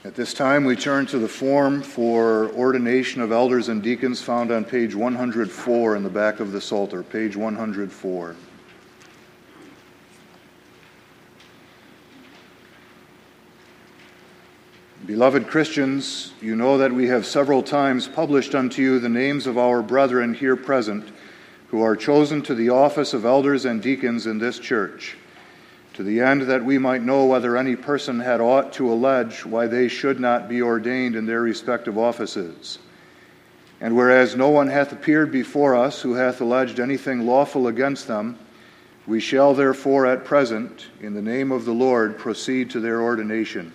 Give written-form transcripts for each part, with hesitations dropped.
At this time, we turn to the form for ordination of elders and deacons found on page 104 in the back of the Psalter, page 104. Beloved Christians, you know that we have several times published unto you the names of our brethren here present, who are chosen to the office of elders and deacons in this church, to the end that we might know whether any person had aught to allege why they should not be ordained in their respective offices. And whereas no one hath appeared before us who hath alleged anything lawful against them, we shall therefore at present, in the name of the Lord, proceed to their ordination.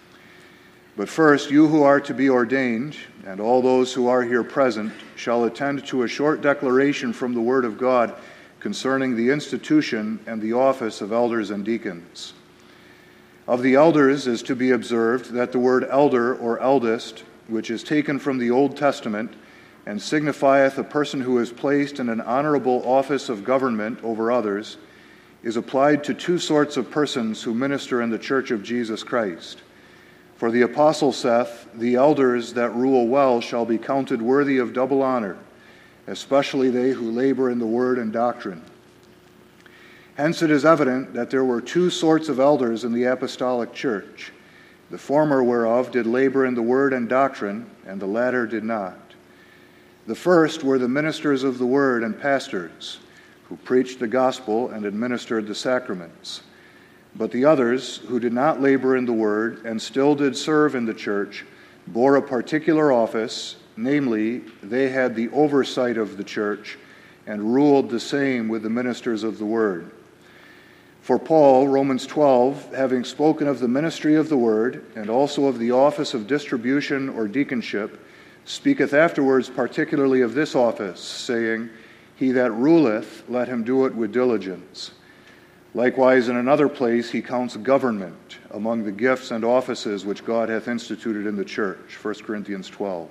But first, you who are to be ordained, and all those who are here present, shall attend to a short declaration from the Word of God concerning the institution and the office of elders and deacons. Of the elders is to be observed that the word elder or eldest, which is taken from the Old Testament, and signifieth a person who is placed in an honorable office of government over others, is applied to two sorts of persons who minister in the Church of Jesus Christ. For the apostle saith, "The elders that rule well shall be counted worthy of double honor, especially they who labor in the word and doctrine." Hence it is evident that there were two sorts of elders in the apostolic church, the former whereof did labor in the word and doctrine, and the latter did not. The first were the ministers of the word and pastors, who preached the gospel and administered the sacraments. But the others, who did not labor in the word and still did serve in the church, bore a particular office, namely, they had the oversight of the church and ruled the same with the ministers of the word. For Paul, Romans 12, having spoken of the ministry of the word and also of the office of distribution or deaconship, speaketh afterwards particularly of this office, saying, "He that ruleth, let him do it with diligence." Likewise, in another place, he counts government among the gifts and offices which God hath instituted in the church, 1 Corinthians 12.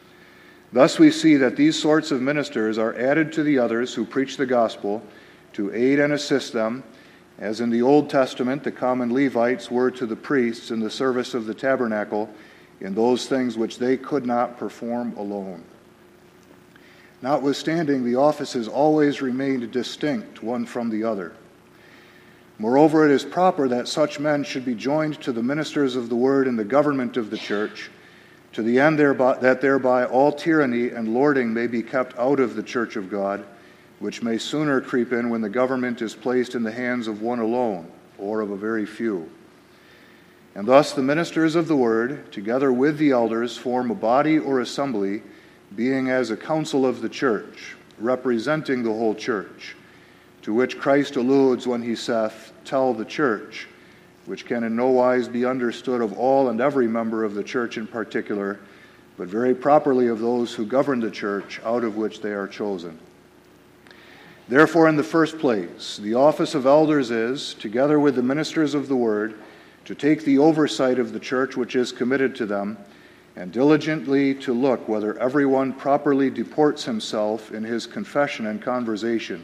Thus we see that these sorts of ministers are added to the others who preach the gospel to aid and assist them, as in the Old Testament the common Levites were to the priests in the service of the tabernacle in those things which they could not perform alone. Notwithstanding, the offices always remained distinct one from the other. Moreover, it is proper that such men should be joined to the ministers of the word in the government of the church, to the end that thereby all tyranny and lording may be kept out of the church of God, which may sooner creep in when the government is placed in the hands of one alone, or of a very few. And thus the ministers of the word, together with the elders, form a body or assembly, being as a council of the church, representing the whole church, to which Christ alludes when he saith, "Tell the church," which can in no wise be understood of all and every member of the church in particular, but very properly of those who govern the church, out of which they are chosen. Therefore, in the first place, the office of elders is, together with the ministers of the word, to take the oversight of the church which is committed to them, and diligently to look whether everyone properly deports himself in his confession and conversation,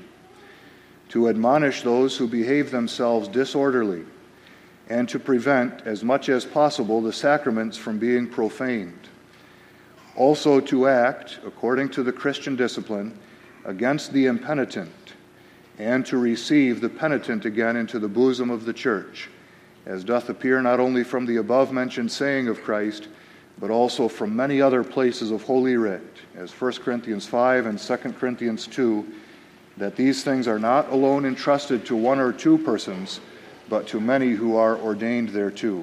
to admonish those who behave themselves disorderly, and to prevent, as much as possible, the sacraments from being profaned. Also to act, according to the Christian discipline, against the impenitent, and to receive the penitent again into the bosom of the church, as doth appear not only from the above-mentioned saying of Christ, but also from many other places of Holy Writ, as 1 Corinthians 5 and 2 Corinthians 2, that these things are not alone entrusted to one or two persons, but to many who are ordained thereto.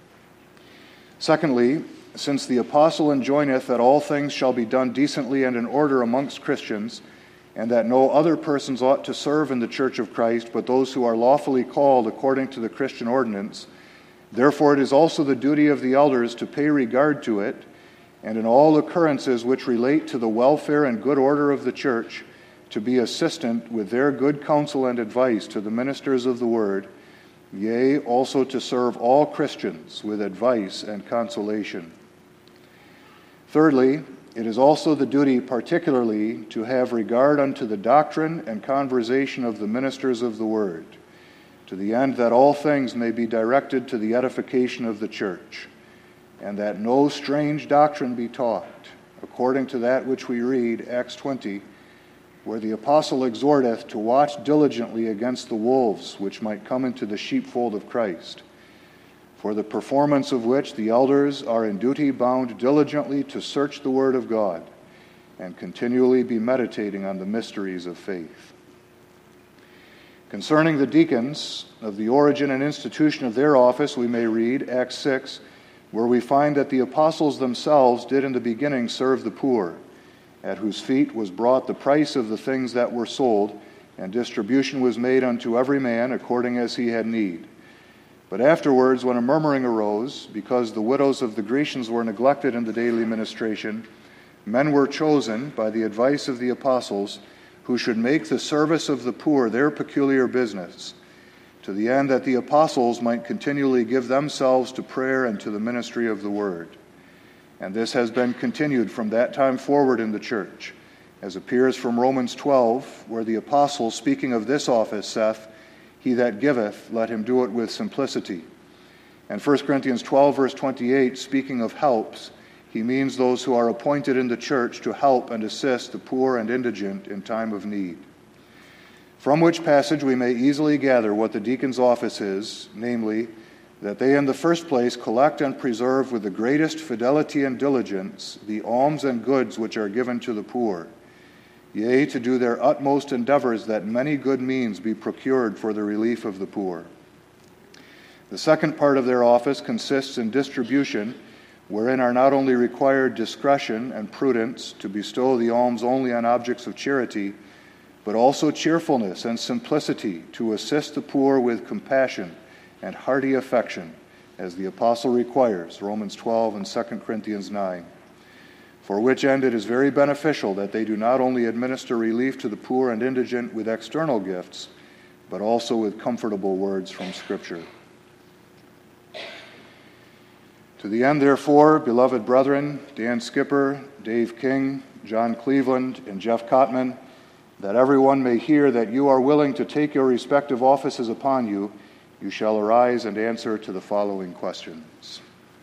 Secondly, since the apostle enjoineth that all things shall be done decently and in order amongst Christians, and that no other persons ought to serve in the church of Christ, but those who are lawfully called according to the Christian ordinance, therefore it is also the duty of the elders to pay regard to it, and in all occurrences which relate to the welfare and good order of the church, to be assistant with their good counsel and advice to the ministers of the word, yea, also to serve all Christians with advice and consolation. Thirdly, it is also the duty particularly to have regard unto the doctrine and conversation of the ministers of the word, to the end that all things may be directed to the edification of the church. and that no strange doctrine be taught, according to that which we read, Acts 20, where the apostle exhorteth to watch diligently against the wolves which might come into the sheepfold of Christ, for the performance of which the elders are in duty bound diligently to search the word of God, and continually be meditating on the mysteries of faith. Concerning the deacons, of the origin and institution of their office, we may read Acts 6, where we find that the apostles themselves did in the beginning serve the poor, at whose feet was brought the price of the things that were sold, and distribution was made unto every man according as he had need. But afterwards, when a murmuring arose, because the widows of the Grecians were neglected in the daily ministration, men were chosen, by the advice of the apostles, who should make the service of the poor their peculiar business, to the end that the apostles might continually give themselves to prayer and to the ministry of the word. And this has been continued from that time forward in the church, as appears from Romans 12, where the apostle, speaking of this office, saith, He that giveth, let him do it with simplicity. And 1 Corinthians 12, verse 28, speaking of helps, he means those who are appointed in the church to help and assist the poor and indigent in time of need. From which passage we may easily gather what the deacon's office is, namely, that they in the first place collect and preserve with the greatest fidelity and diligence the alms and goods which are given to the poor, yea, to do their utmost endeavors that many good means be procured for the relief of the poor. The second part of their office consists in distribution, wherein are not only required discretion and prudence to bestow the alms only on objects of charity, but also cheerfulness and simplicity to assist the poor with compassion and hearty affection, as the apostle requires, Romans 12 and 2 Corinthians 9. For which end it is very beneficial that they do not only administer relief to the poor and indigent with external gifts, but also with comfortable words from Scripture. To the end, therefore, beloved brethren, Dan Skipper, Dave King, John Cleveland, and Jeff Kottman, that everyone may hear that you are willing to take your respective offices upon you, you shall arise and answer to the following questions.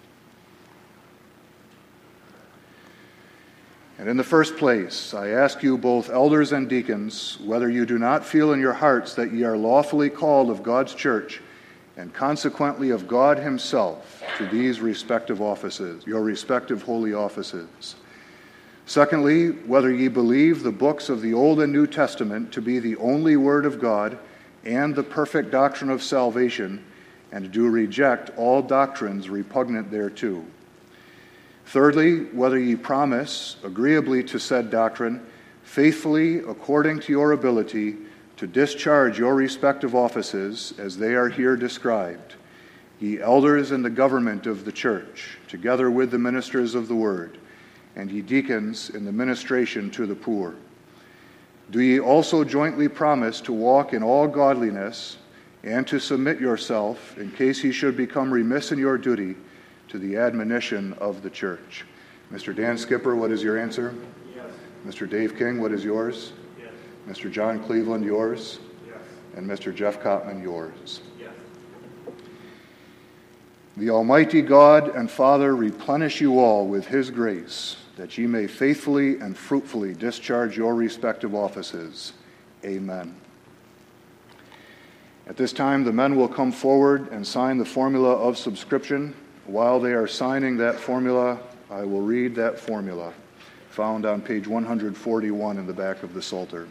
And in the first place, I ask you, both elders and deacons, whether you do not feel in your hearts that ye are lawfully called of God's church, and consequently of God himself, to these respective offices, your respective holy offices. Secondly, whether ye believe the books of the Old and New Testament to be the only word of God and the perfect doctrine of salvation, and do reject all doctrines repugnant thereto. Thirdly, whether ye promise, agreeably to said doctrine, faithfully, according to your ability, to discharge your respective offices as they are here described, ye elders in the government of the church, together with the ministers of the word, and ye deacons in the ministration to the poor. Do ye also jointly promise to walk in all godliness, and to submit yourself, in case ye should become remiss in your duty, to the admonition of the church? Mr. Dan Skipper, what is your answer? Yes. Mr. Dave King, what is yours? Yes. Mr. John Cleveland, yours? Yes. And Mr. Jeff Kottman, yours. Yes. The Almighty God and Father replenish you all with his grace, that ye may faithfully and fruitfully discharge your respective offices. Amen. At this time, the men will come forward and sign the formula of subscription. While they are signing that formula, I will read that formula, found on page 141 in the back of the Psalter.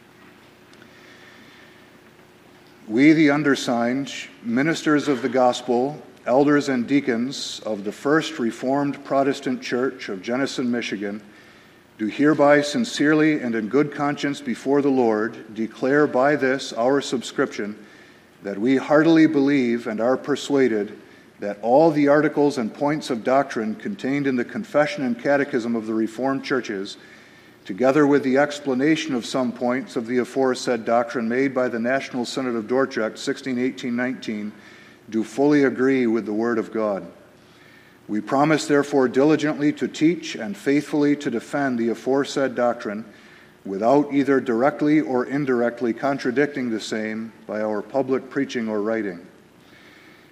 We, the undersigned, ministers of the gospel, elders and deacons of the First Reformed Protestant Church of Jenison, Michigan, do hereby sincerely and in good conscience before the Lord declare by this our subscription that we heartily believe and are persuaded that all the articles and points of doctrine contained in the Confession and Catechism of the Reformed Churches, together with the explanation of some points of the aforesaid doctrine made by the National Synod of Dordrecht, 1618-19, do fully agree with the Word of God. We promise, therefore, diligently to teach and faithfully to defend the aforesaid doctrine, without either directly or indirectly contradicting the same by our public preaching or writing.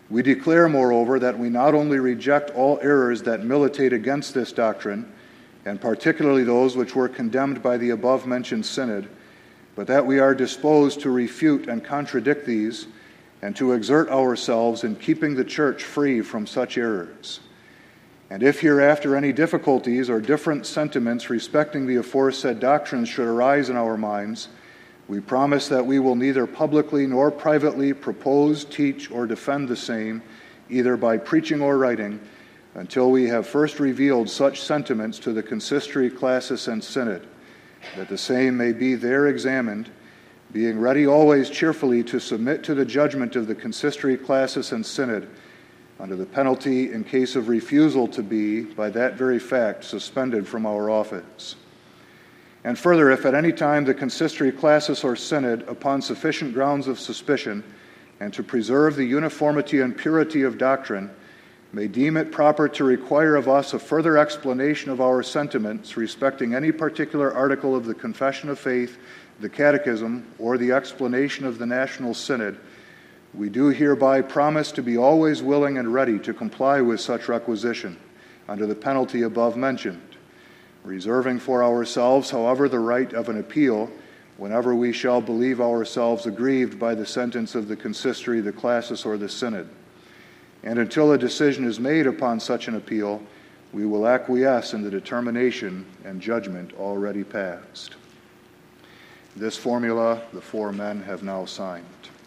We declare, moreover, that we not only reject all errors that militate against this doctrine, and particularly those which were condemned by the above-mentioned synod, but that we are disposed to refute and contradict these, and to exert ourselves in keeping the church free from such errors. And if hereafter any difficulties or different sentiments respecting the aforesaid doctrines should arise in our minds, we promise that we will neither publicly nor privately propose, teach, or defend the same, either by preaching or writing, until we have first revealed such sentiments to the consistory, classis, and synod, that the same may be there examined, being ready always cheerfully to submit to the judgment of the consistory, classis, and synod, under the penalty in case of refusal to be, by that very fact, suspended from our office. And further, if at any time the consistory, classis, or synod, upon sufficient grounds of suspicion, and to preserve the uniformity and purity of doctrine, may deem it proper to require of us a further explanation of our sentiments respecting any particular article of the Confession of Faith, the Catechism, or the explanation of the National Synod, we do hereby promise to be always willing and ready to comply with such requisition, under the penalty above mentioned, reserving for ourselves, however, the right of an appeal whenever we shall believe ourselves aggrieved by the sentence of the consistory, the classis, or the synod. And until a decision is made upon such an appeal, we will acquiesce in the determination and judgment already passed. This formula the four men have now signed.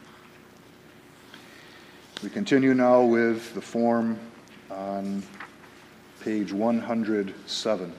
We continue now with the form on page 107.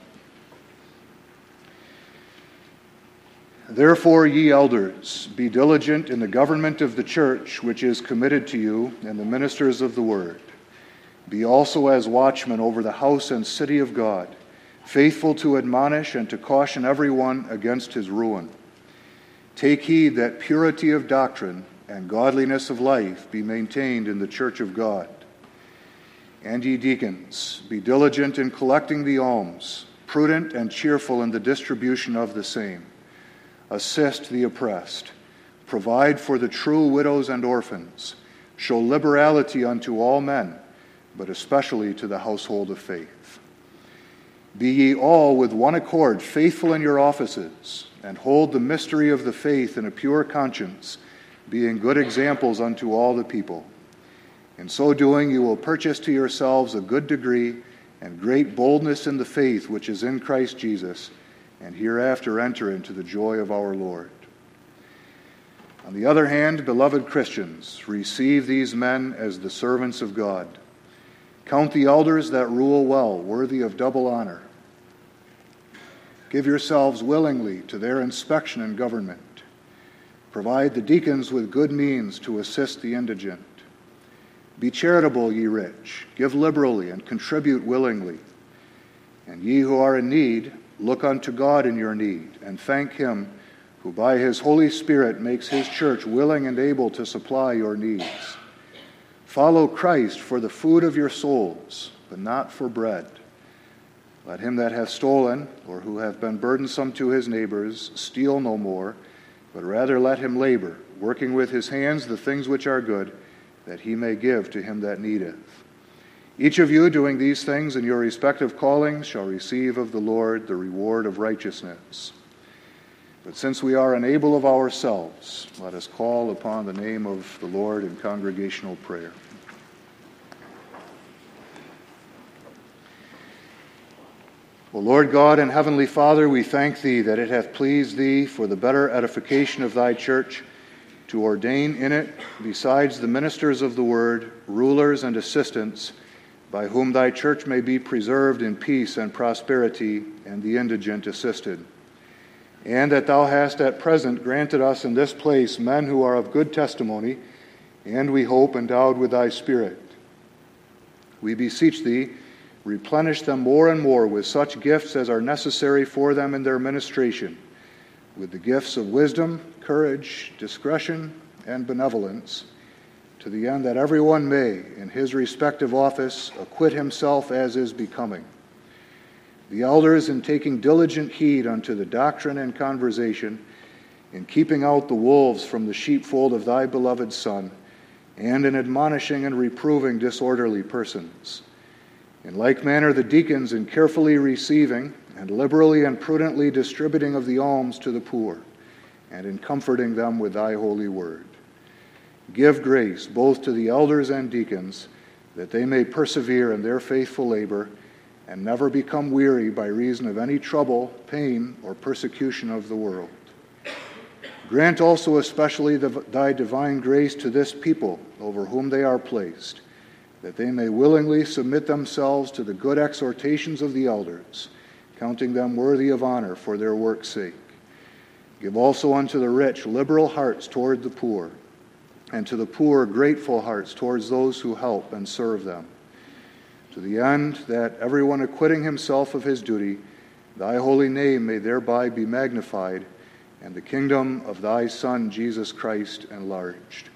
Therefore, ye elders, be diligent in the government of the church which is committed to you, and the ministers of the word. Be also as watchmen over the house and city of God, faithful to admonish and to caution everyone against his ruin. Take heed that purity of doctrine and godliness of life be maintained in the church of God. And ye deacons, be diligent in collecting the alms, prudent and cheerful in the distribution of the same. Assist the oppressed, provide for the true widows and orphans, show liberality unto all men, but especially to the household of faith. Be ye all with one accord faithful in your offices, and hold the mystery of the faith in a pure conscience, being good examples unto all the people. In so doing, you will purchase to yourselves a good degree and great boldness in the faith which is in Christ Jesus, and hereafter enter into the joy of our Lord. On the other hand, beloved Christians, receive these men as the servants of God. Count the elders that rule well, worthy of double honor. Give yourselves willingly to their inspection and government. Provide the deacons with good means to assist the indigent. Be charitable, ye rich, give liberally and contribute willingly. And ye who are in need, look unto God in your need, and thank him who by his Holy Spirit makes his church willing and able to supply your needs. Follow Christ for the food of your souls, but not for bread. Let him that hath stolen, or who hath been burdensome to his neighbors, steal no more, but rather let him labor, working with his hands the things which are good, that he may give to him that needeth. Each of you doing these things in your respective callings shall receive of the Lord the reward of righteousness. But since we are unable of ourselves, let us call upon the name of the Lord in congregational prayer. O Lord God and Heavenly Father, we thank Thee that it hath pleased Thee for the better edification of Thy church to ordain in it, besides the ministers of the Word, rulers and assistants, by whom Thy church may be preserved in peace and prosperity, and the indigent assisted. And that Thou hast at present granted us in this place men who are of good testimony, and we hope endowed with Thy Spirit. We beseech Thee, replenish them more and more with such gifts as are necessary for them in their ministration, with the gifts of wisdom, courage, discretion, and benevolence, to the end that everyone may, in his respective office, acquit himself as is becoming. The elders, in taking diligent heed unto the doctrine and conversation, in keeping out the wolves from the sheepfold of Thy beloved Son, and in admonishing and reproving disorderly persons. In like manner, the deacons in carefully receiving and liberally and prudently distributing of the alms to the poor, and in comforting them with thy holy word. Give grace both to the elders and deacons, that they may persevere in their faithful labor, and never become weary by reason of any trouble, pain, or persecution of the world. Grant also especially thy divine grace to this people over whom they are placed, that they may willingly submit themselves to the good exhortations of the elders, counting them worthy of honor for their work's sake. Give also unto the rich liberal hearts toward the poor, and to the poor grateful hearts towards those who help and serve them, to the end that everyone acquitting himself of his duty, thy holy name may thereby be magnified, and the kingdom of thy Son, Jesus Christ, enlarged.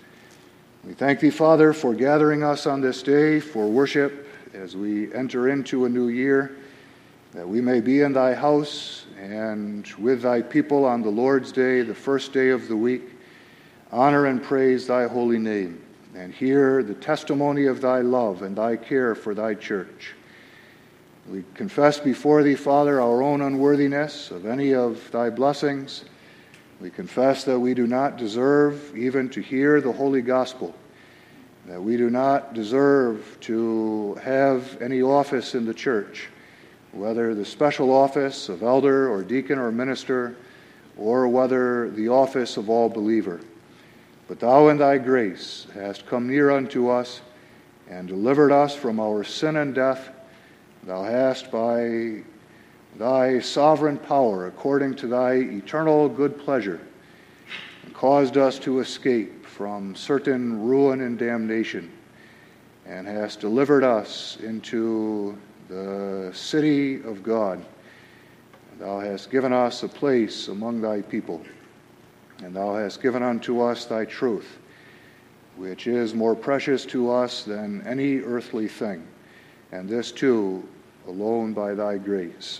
We thank thee, Father, for gathering us on this day for worship as we enter into a new year, that we may be in thy house and with thy people on the Lord's Day, the first day of the week, honor and praise thy holy name, and hear the testimony of thy love and thy care for thy church. We confess before thee, Father, our own unworthiness of any of thy blessings. We confess that we do not deserve even to hear the holy gospel, that we do not deserve to have any office in the church, whether the special office of elder or deacon or minister, or whether the office of all believer. But thou in thy grace hast come near unto us and delivered us from our sin and death. Thou hast by thy sovereign power, according to thy eternal good pleasure, caused us to escape from certain ruin and damnation, and hast delivered us into the city of God. Thou hast given us a place among thy people, and thou hast given unto us thy truth, which is more precious to us than any earthly thing, and this too alone by thy grace.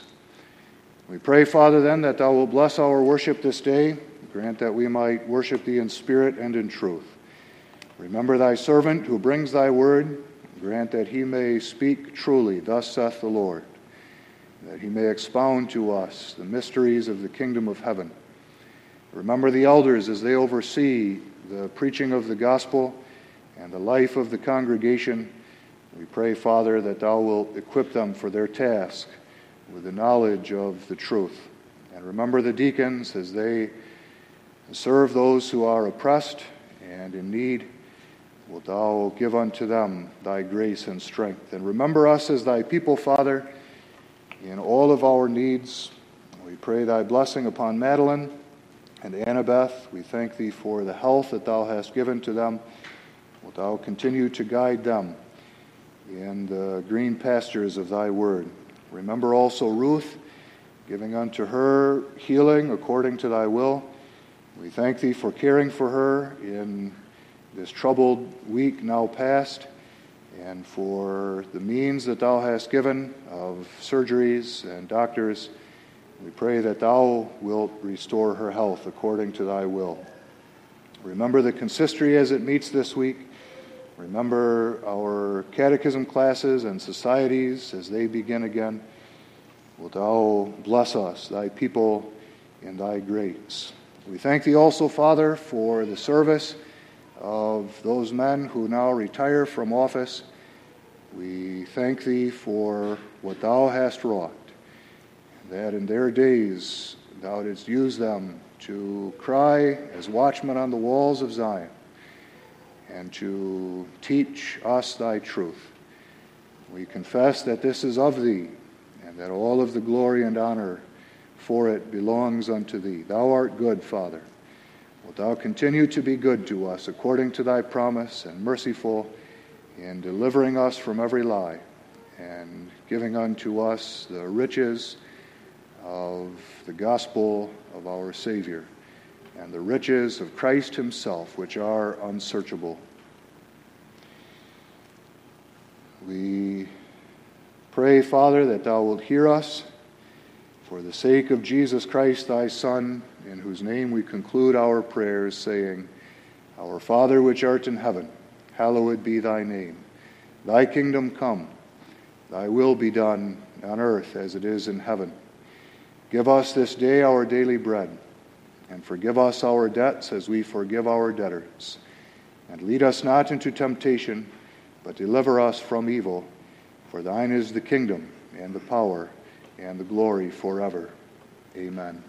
We pray, Father, then, that thou wilt bless our worship this day. Grant that we might worship thee in spirit and in truth. Remember thy servant who brings thy word. Grant that he may speak truly, thus saith the Lord, that he may expound to us the mysteries of the kingdom of heaven. Remember the elders as they oversee the preaching of the gospel and the life of the congregation. We pray, Father, that thou wilt equip them for their task with the knowledge of the truth. And remember the deacons as they serve those who are oppressed and in need. Wilt thou give unto them thy grace and strength. And remember us as thy people, Father, in all of our needs. We pray thy blessing upon Madeline and Annabeth. We thank thee for the health that thou hast given to them. Wilt thou continue to guide them in the green pastures of thy word. Remember also Ruth, giving unto her healing according to thy will. We thank thee for caring for her in this troubled week now past, and for the means that thou hast given of surgeries and doctors. We pray that thou wilt restore her health according to thy will. Remember the consistory as it meets this week. Remember our catechism classes and societies as they begin again. Wilt thou bless us, thy people, in thy grace. We thank thee also, Father, for the service of those men who now retire from office. We thank thee for what thou hast wrought, that in their days thou didst use them to cry as watchmen on the walls of Zion, and to teach us thy truth. We confess that this is of thee, and that all of the glory and honor for it belongs unto thee. Thou art good, Father. Wilt thou continue to be good to us according to thy promise, and merciful in delivering us from every lie, and giving unto us the riches of the gospel of our Savior, and the riches of Christ himself, which are unsearchable. We pray, Father, that thou wilt hear us for the sake of Jesus Christ, thy Son, in whose name we conclude our prayers, saying, Our Father which art in heaven, hallowed be thy name. Thy kingdom come, thy will be done on earth as it is in heaven. Give us this day our daily bread, and forgive us our debts as we forgive our debtors. And lead us not into temptation, but deliver us from evil. For thine is the kingdom, and the power, and the glory forever. Amen.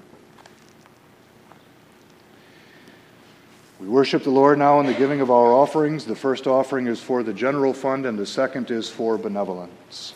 We worship the Lord now in the giving of our offerings. The first offering is for the general fund, and the second is for benevolence.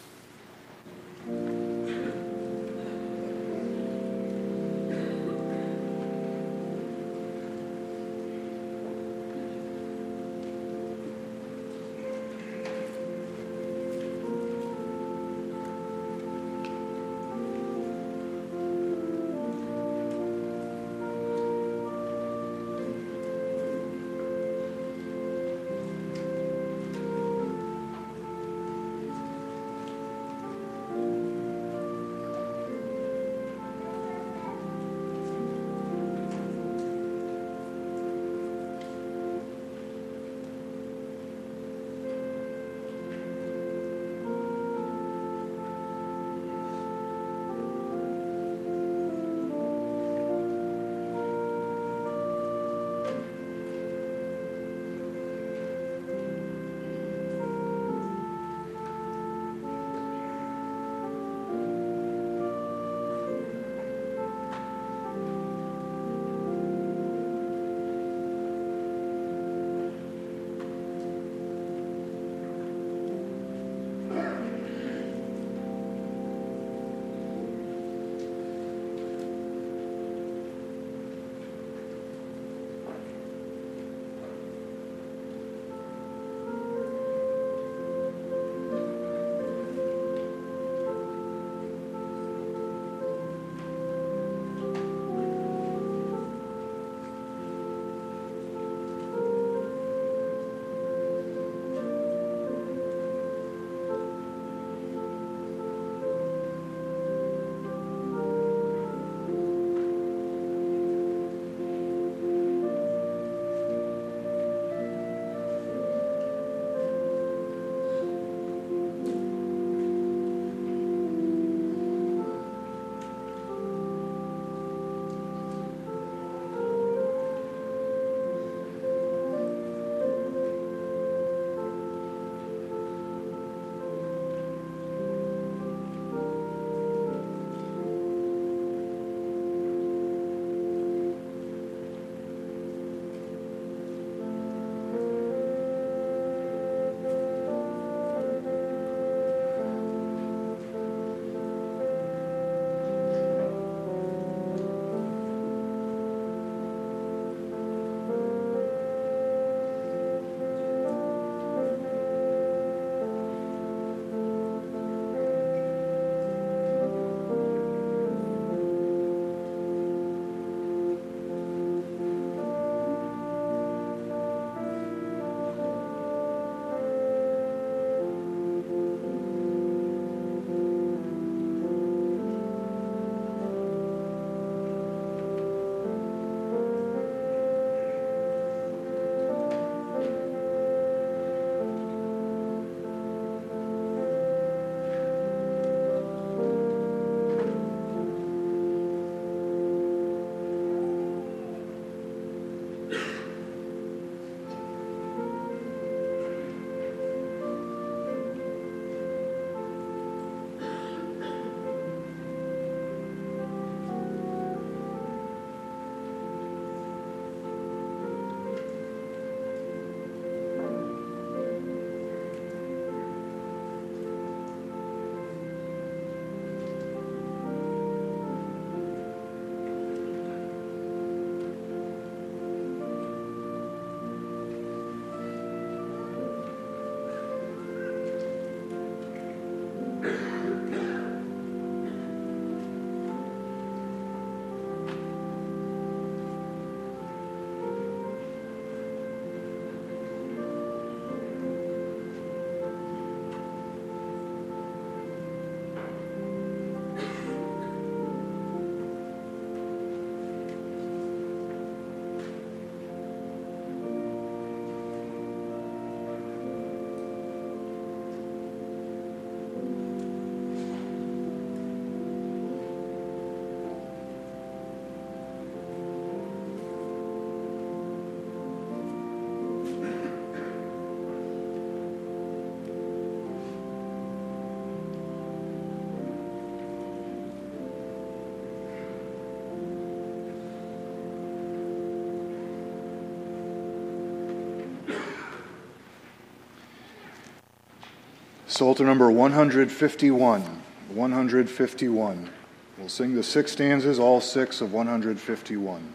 Psalter number 151. 151. We'll sing the 6 stanzas, all 6 of 151.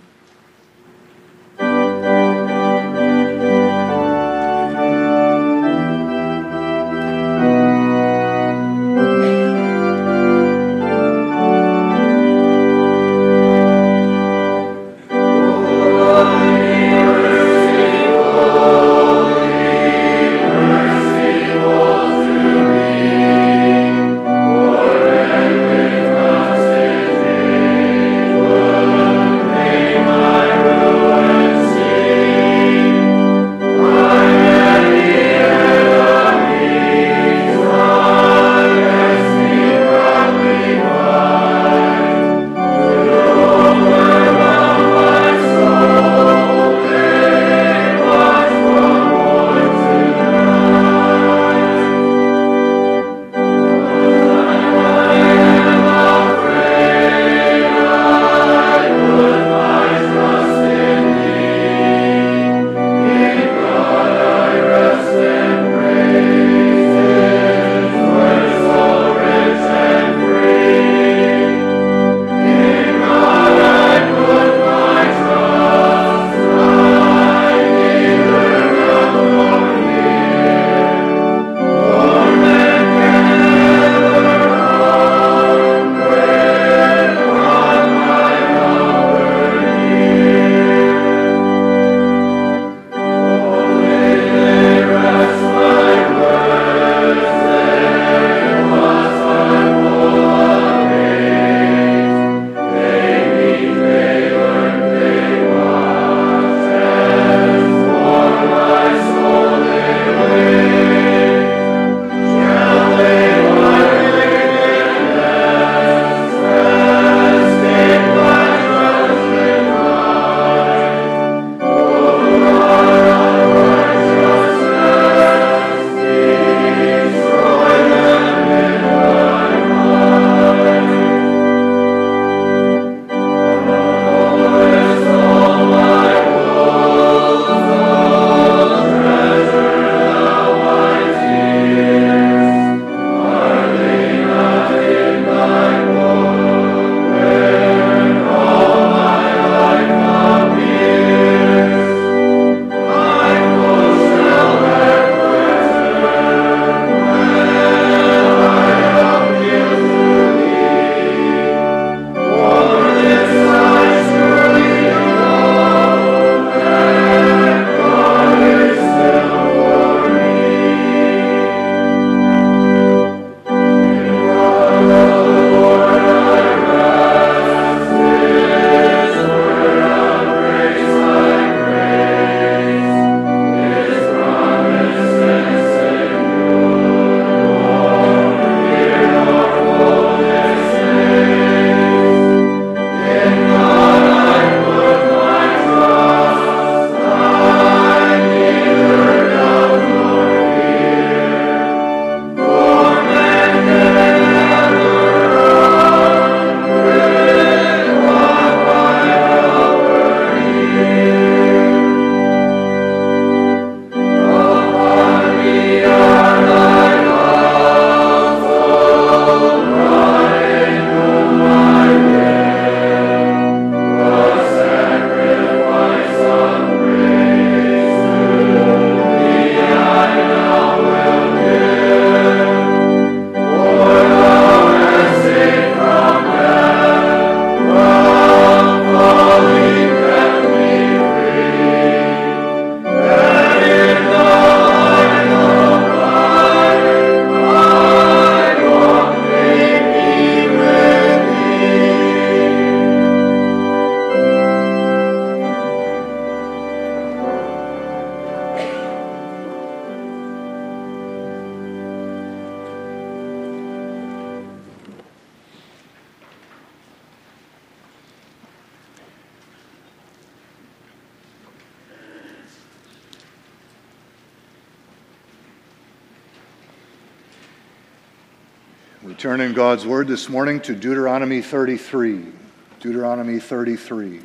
We turn in God's Word this morning to Deuteronomy 33. Deuteronomy 33.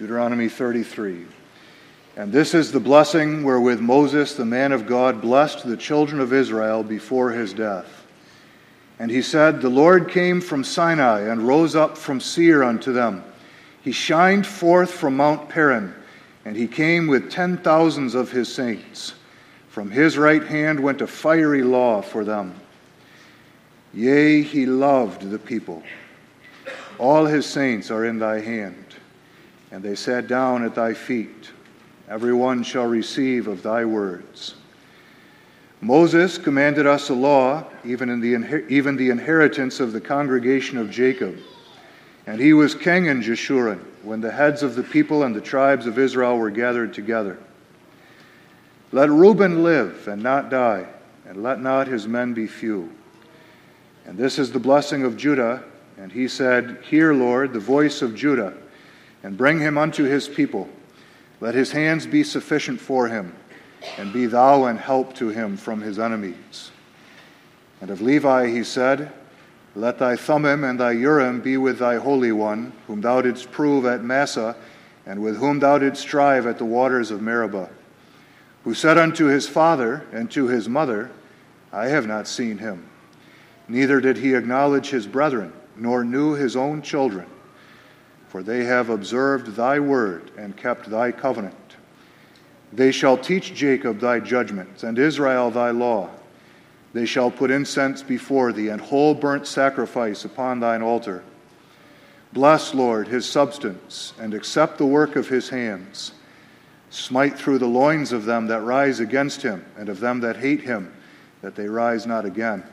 Deuteronomy 33. And this is the blessing wherewith Moses, the man of God, blessed the children of Israel before his death. And he said, The Lord came from Sinai and rose up from Seir unto them. He shined forth from Mount Paran, and he came with 10,000s of his saints. From his right hand went a fiery law for them. Yea, he loved the people. All his saints are in thy hand, and they sat down at thy feet. Every one shall receive of thy words. Moses commanded us a law, even the inheritance of the congregation of Jacob. And he was king in Jeshurun, when the heads of the people and the tribes of Israel were gathered together. Let Reuben live and not die, and let not his men be few. And this is the blessing of Judah. And he said, Hear, Lord, the voice of Judah, and bring him unto his people. Let his hands be sufficient for him, and be thou an help to him from his enemies. And of Levi he said, Let thy Thummim and thy Urim be with thy Holy One, whom thou didst prove at Massah, and with whom thou didst strive at the waters of Meribah, who said unto his father and to his mother, I have not seen him. Neither did he acknowledge his brethren, nor knew his own children. For they have observed thy word and kept thy covenant. They shall teach Jacob thy judgments, and Israel thy law. They shall put incense before thee, and whole burnt sacrifice upon thine altar. Bless, Lord, his substance, and accept the work of his hands. Smite through the loins of them that rise against him, and of them that hate him, that they rise not again.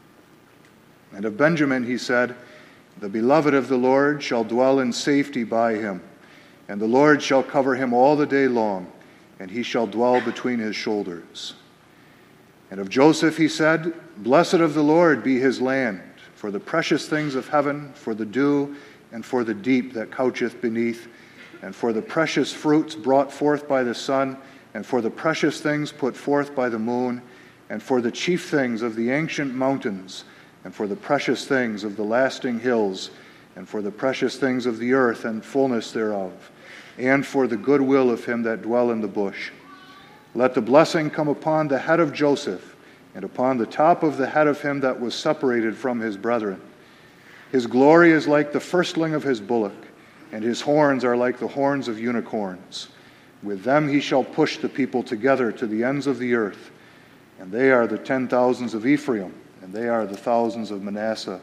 And of Benjamin he said, The beloved of the Lord shall dwell in safety by him, and the Lord shall cover him all the day long, and he shall dwell between his shoulders. And of Joseph he said, Blessed of the Lord be his land, for the precious things of heaven, for the dew, and for the deep that coucheth beneath, and for the precious fruits brought forth by the sun, and for the precious things put forth by the moon, and for the chief things of the ancient mountains, and for the precious things of the lasting hills, and for the precious things of the earth and fullness thereof, and for the good will of him that dwell in the bush. Let the blessing come upon the head of Joseph, and upon the top of the head of him that was separated from his brethren. His glory is like the firstling of his bullock, and his horns are like the horns of unicorns. With them he shall push the people together to the ends of the earth, and they are the 10,000s of Ephraim, and they are the thousands of Manasseh.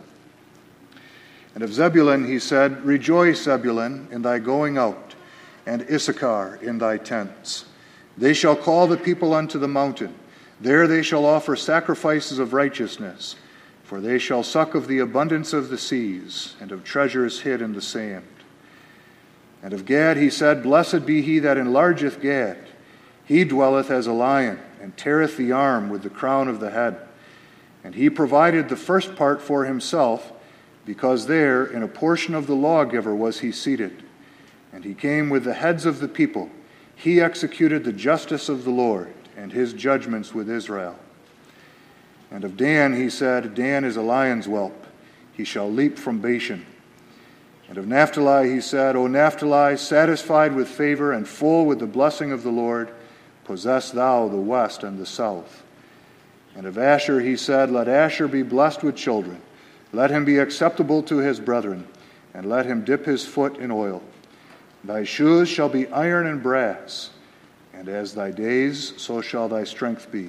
And of Zebulun he said, Rejoice, Zebulun, in thy going out, and Issachar in thy tents. They shall call the people unto the mountain. There they shall offer sacrifices of righteousness, for they shall suck of the abundance of the seas, and of treasures hid in the sand. And of Gad he said, Blessed be he that enlargeth Gad. He dwelleth as a lion, and teareth the arm with the crown of the head. And he provided the first part for himself, because there in a portion of the lawgiver was he seated. And he came with the heads of the people. He executed the justice of the Lord, and his judgments with Israel. And of Dan he said, Dan is a lion's whelp. He shall leap from Bashan. And of Naphtali he said, O Naphtali, satisfied with favor and full with the blessing of the Lord, possess thou the west and the south. And of Asher he said, Let Asher be blessed with children. Let him be acceptable to his brethren, and let him dip his foot in oil. Thy shoes shall be iron and brass, and as thy days, so shall thy strength be.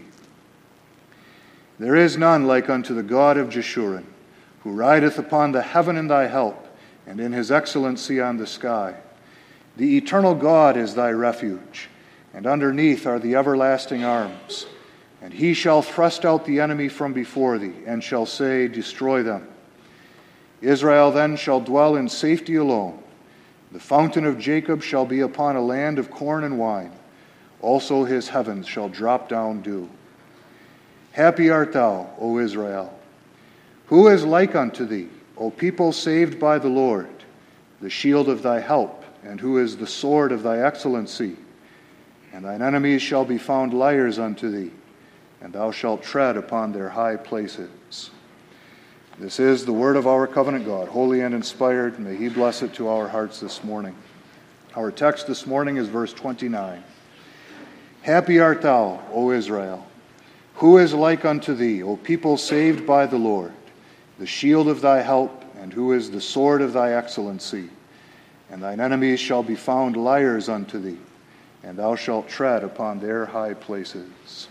There is none like unto the God of Jeshurun, who rideth upon the heaven in thy help, and in his excellency on the sky. The eternal God is thy refuge, and underneath are the everlasting arms. And he shall thrust out the enemy from before thee, and shall say, Destroy them. Israel then shall dwell in safety alone. The fountain of Jacob shall be upon a land of corn and wine. Also his heavens shall drop down dew. Happy art thou, O Israel. Who is like unto thee, O people saved by the Lord, the shield of thy help, and who is the sword of thy excellency? And thine enemies shall be found liars unto thee, and thou shalt tread upon their high places. This is the word of our covenant God, holy and inspired. May he bless it to our hearts this morning. Our text this morning is verse 29. Happy art thou, O Israel! Who is like unto thee, O people saved by the Lord, the shield of thy help, and who is the sword of thy excellency? And thine enemies shall be found liars unto thee, and thou shalt tread upon their high places.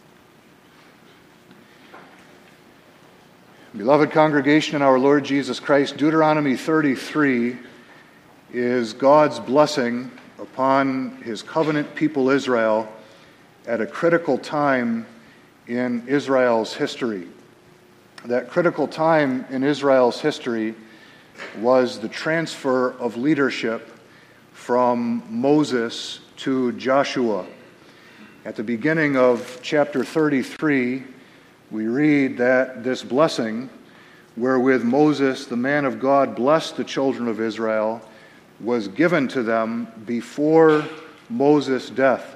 Beloved congregation in our Lord Jesus Christ, Deuteronomy 33 is God's blessing upon his covenant people Israel at a critical time in Israel's history. That critical time in Israel's history was the transfer of leadership from Moses to Joshua. At the beginning of chapter 33, we read that this blessing, wherewith Moses, the man of God, blessed the children of Israel, was given to them before Moses' death.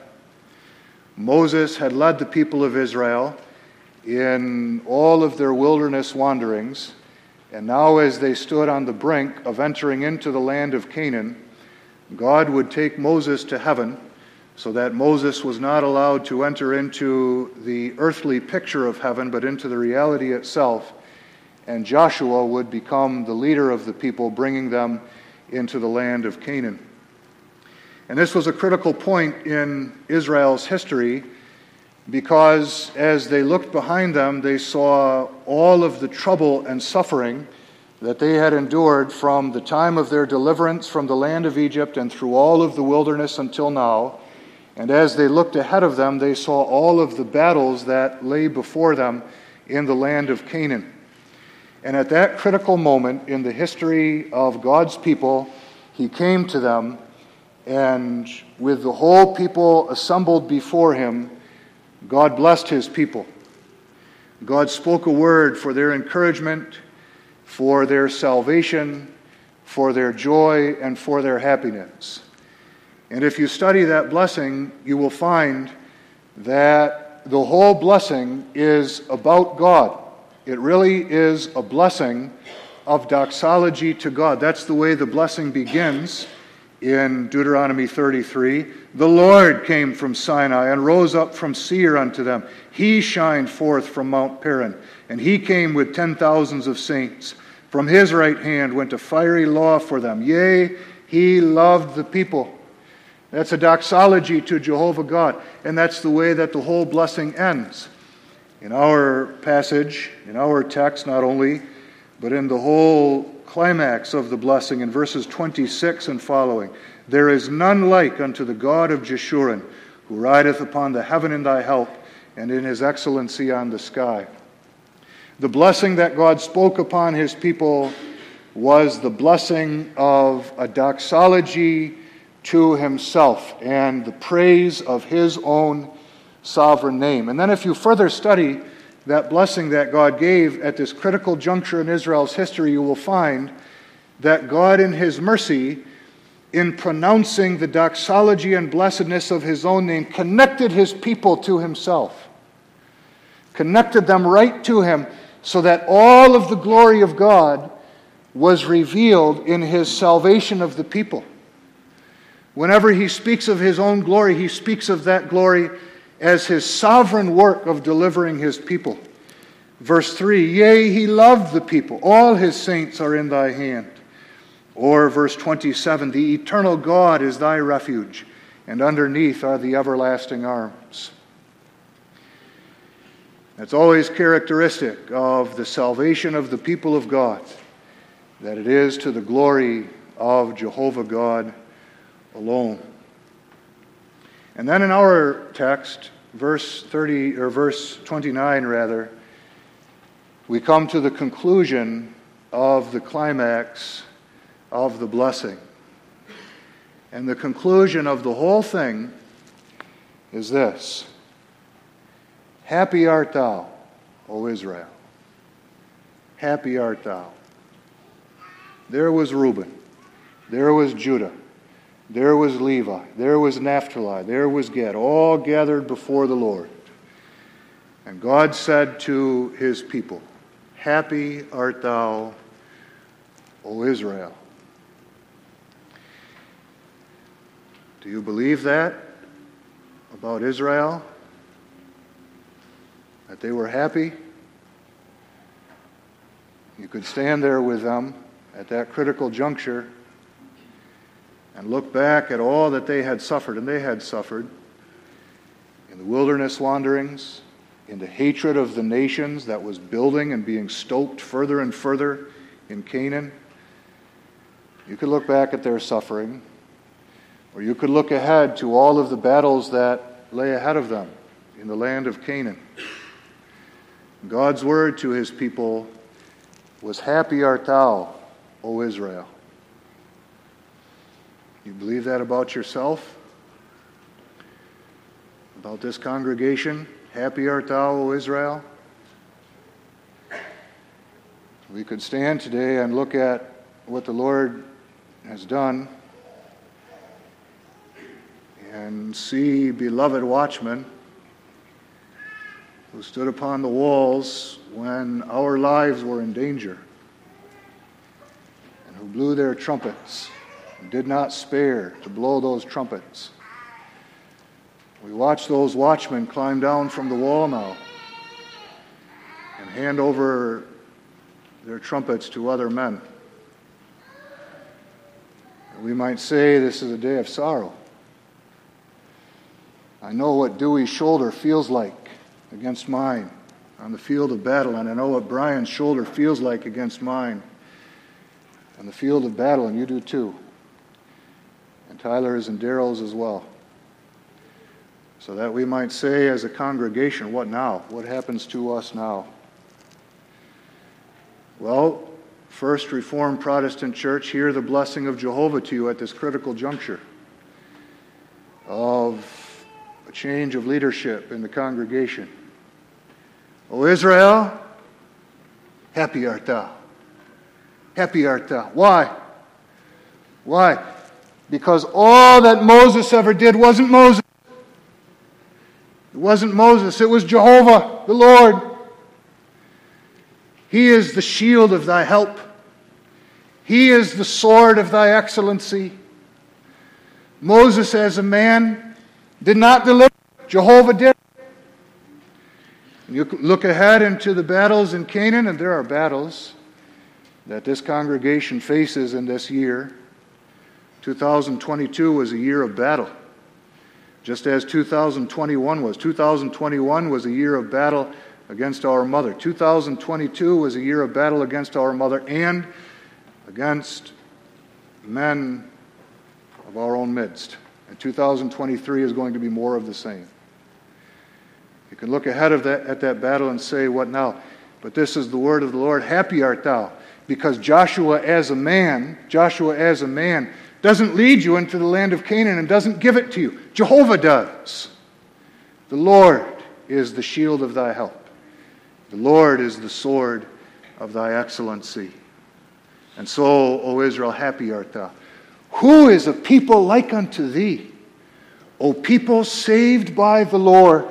Moses had led the people of Israel in all of their wilderness wanderings, and now as they stood on the brink of entering into the land of Canaan, God would take Moses to heaven so that Moses was not allowed to enter into the earthly picture of heaven, but into the reality itself, and Joshua would become the leader of the people, bringing them into the land of Canaan. And this was a critical point in Israel's history because as they looked behind them, they saw all of the trouble and suffering that they had endured from the time of their deliverance from the land of Egypt and through all of the wilderness until now. And as they looked ahead of them, they saw all of the battles that lay before them in the land of Canaan. And at that critical moment in the history of God's people, he came to them, and with the whole people assembled before him, God blessed his people. God spoke a word for their encouragement, for their salvation, for their joy, and for their happiness. And if you study that blessing, you will find that the whole blessing is about God. It really is a blessing of doxology to God. That's the way the blessing begins in Deuteronomy 33. The Lord came from Sinai and rose up from Seir unto them. He shined forth from Mount Paran, and he came with 10,000s of saints. From his right hand went a fiery law for them. Yea, he loved the people. That's a doxology to Jehovah God, and that's the way that the whole blessing ends. In our passage, in our text not only, but in the whole climax of the blessing in verses 26 and following, there is none like unto the God of Jeshurun, who rideth upon the heaven in thy help, and in his excellency on the sky. The blessing that God spoke upon his people was the blessing of a doxology to himself and the praise of his own sovereign name. And then if you further study that blessing that God gave at this critical juncture in Israel's history, you will find that God in his mercy, in pronouncing the doxology and blessedness of his own name, connected his people to himself, connected them right to him, so that all of the glory of God was revealed in his salvation of the people. Whenever he speaks of his own glory, he speaks of that glory as his sovereign work of delivering his people. Verse 3, yea, he loved the people. All his saints are in thy hand. Or verse 27, the eternal God is thy refuge, and underneath are the everlasting arms. That's always characteristic of the salvation of the people of God, that it is to the glory of Jehovah God alone. And then in our text, verse 29, we come to the conclusion of the climax of the blessing. And the conclusion of the whole thing is this: happy art thou, O Israel. Happy art thou. There was Reuben. There was Judah. There was Levi. There was Naphtali. There was Gad, all gathered before the Lord. And God said to his people, happy art thou, O Israel. Do you believe that about Israel? That they were happy? You could stand there with them at that critical juncture and look back at all that they had suffered, and they had suffered in the wilderness wanderings, in the hatred of the nations that was building and being stoked further and further in Canaan. You could look back at their suffering, or you could look ahead to all of the battles that lay ahead of them in the land of Canaan. God's word to his people was, "Happy art thou, O Israel." You believe that about yourself? About this congregation? Happy art thou, O Israel? We could stand today and look at what the Lord has done and see beloved watchmen who stood upon the walls when our lives were in danger and who blew their trumpets and did not spare to blow those trumpets. We watch those watchmen climb down from the wall now and hand over their trumpets to other men. We might say this is a day of sorrow. I know what Dewey's shoulder feels like against mine on the field of battle, and I know what Brian's shoulder feels like against mine on the field of battle, and you do too. And Tyler's and Daryl's as well. So that we might say as a congregation, what now? What happens to us now? Well, First Reformed Protestant Church, hear the blessing of Jehovah to you at this critical juncture of a change of leadership in the congregation. O Israel, happy art thou. Happy art thou. Why? Why? Because all that Moses ever did wasn't Moses. It wasn't Moses. It was Jehovah, the Lord. He is the shield of thy help. He is the sword of thy excellency. Moses as a man did not deliver. Jehovah did. And you look ahead into the battles in Canaan, and there are battles that this congregation faces in this year. 2022 was a year of battle, just as 2021 was. 2021 was a year of battle against our mother. 2022 was a year of battle against our mother and against men of our own midst. And 2023 is going to be more of the same. You can look ahead at that battle and say, what now? But this is the word of the Lord, happy art thou, because Joshua as a man doesn't lead you into the land of Canaan and doesn't give it to you. Jehovah does. The Lord is the shield of thy help. The Lord is the sword of thy excellency. And so, O Israel, happy art thou. Who is a people like unto thee, O people saved by the Lord?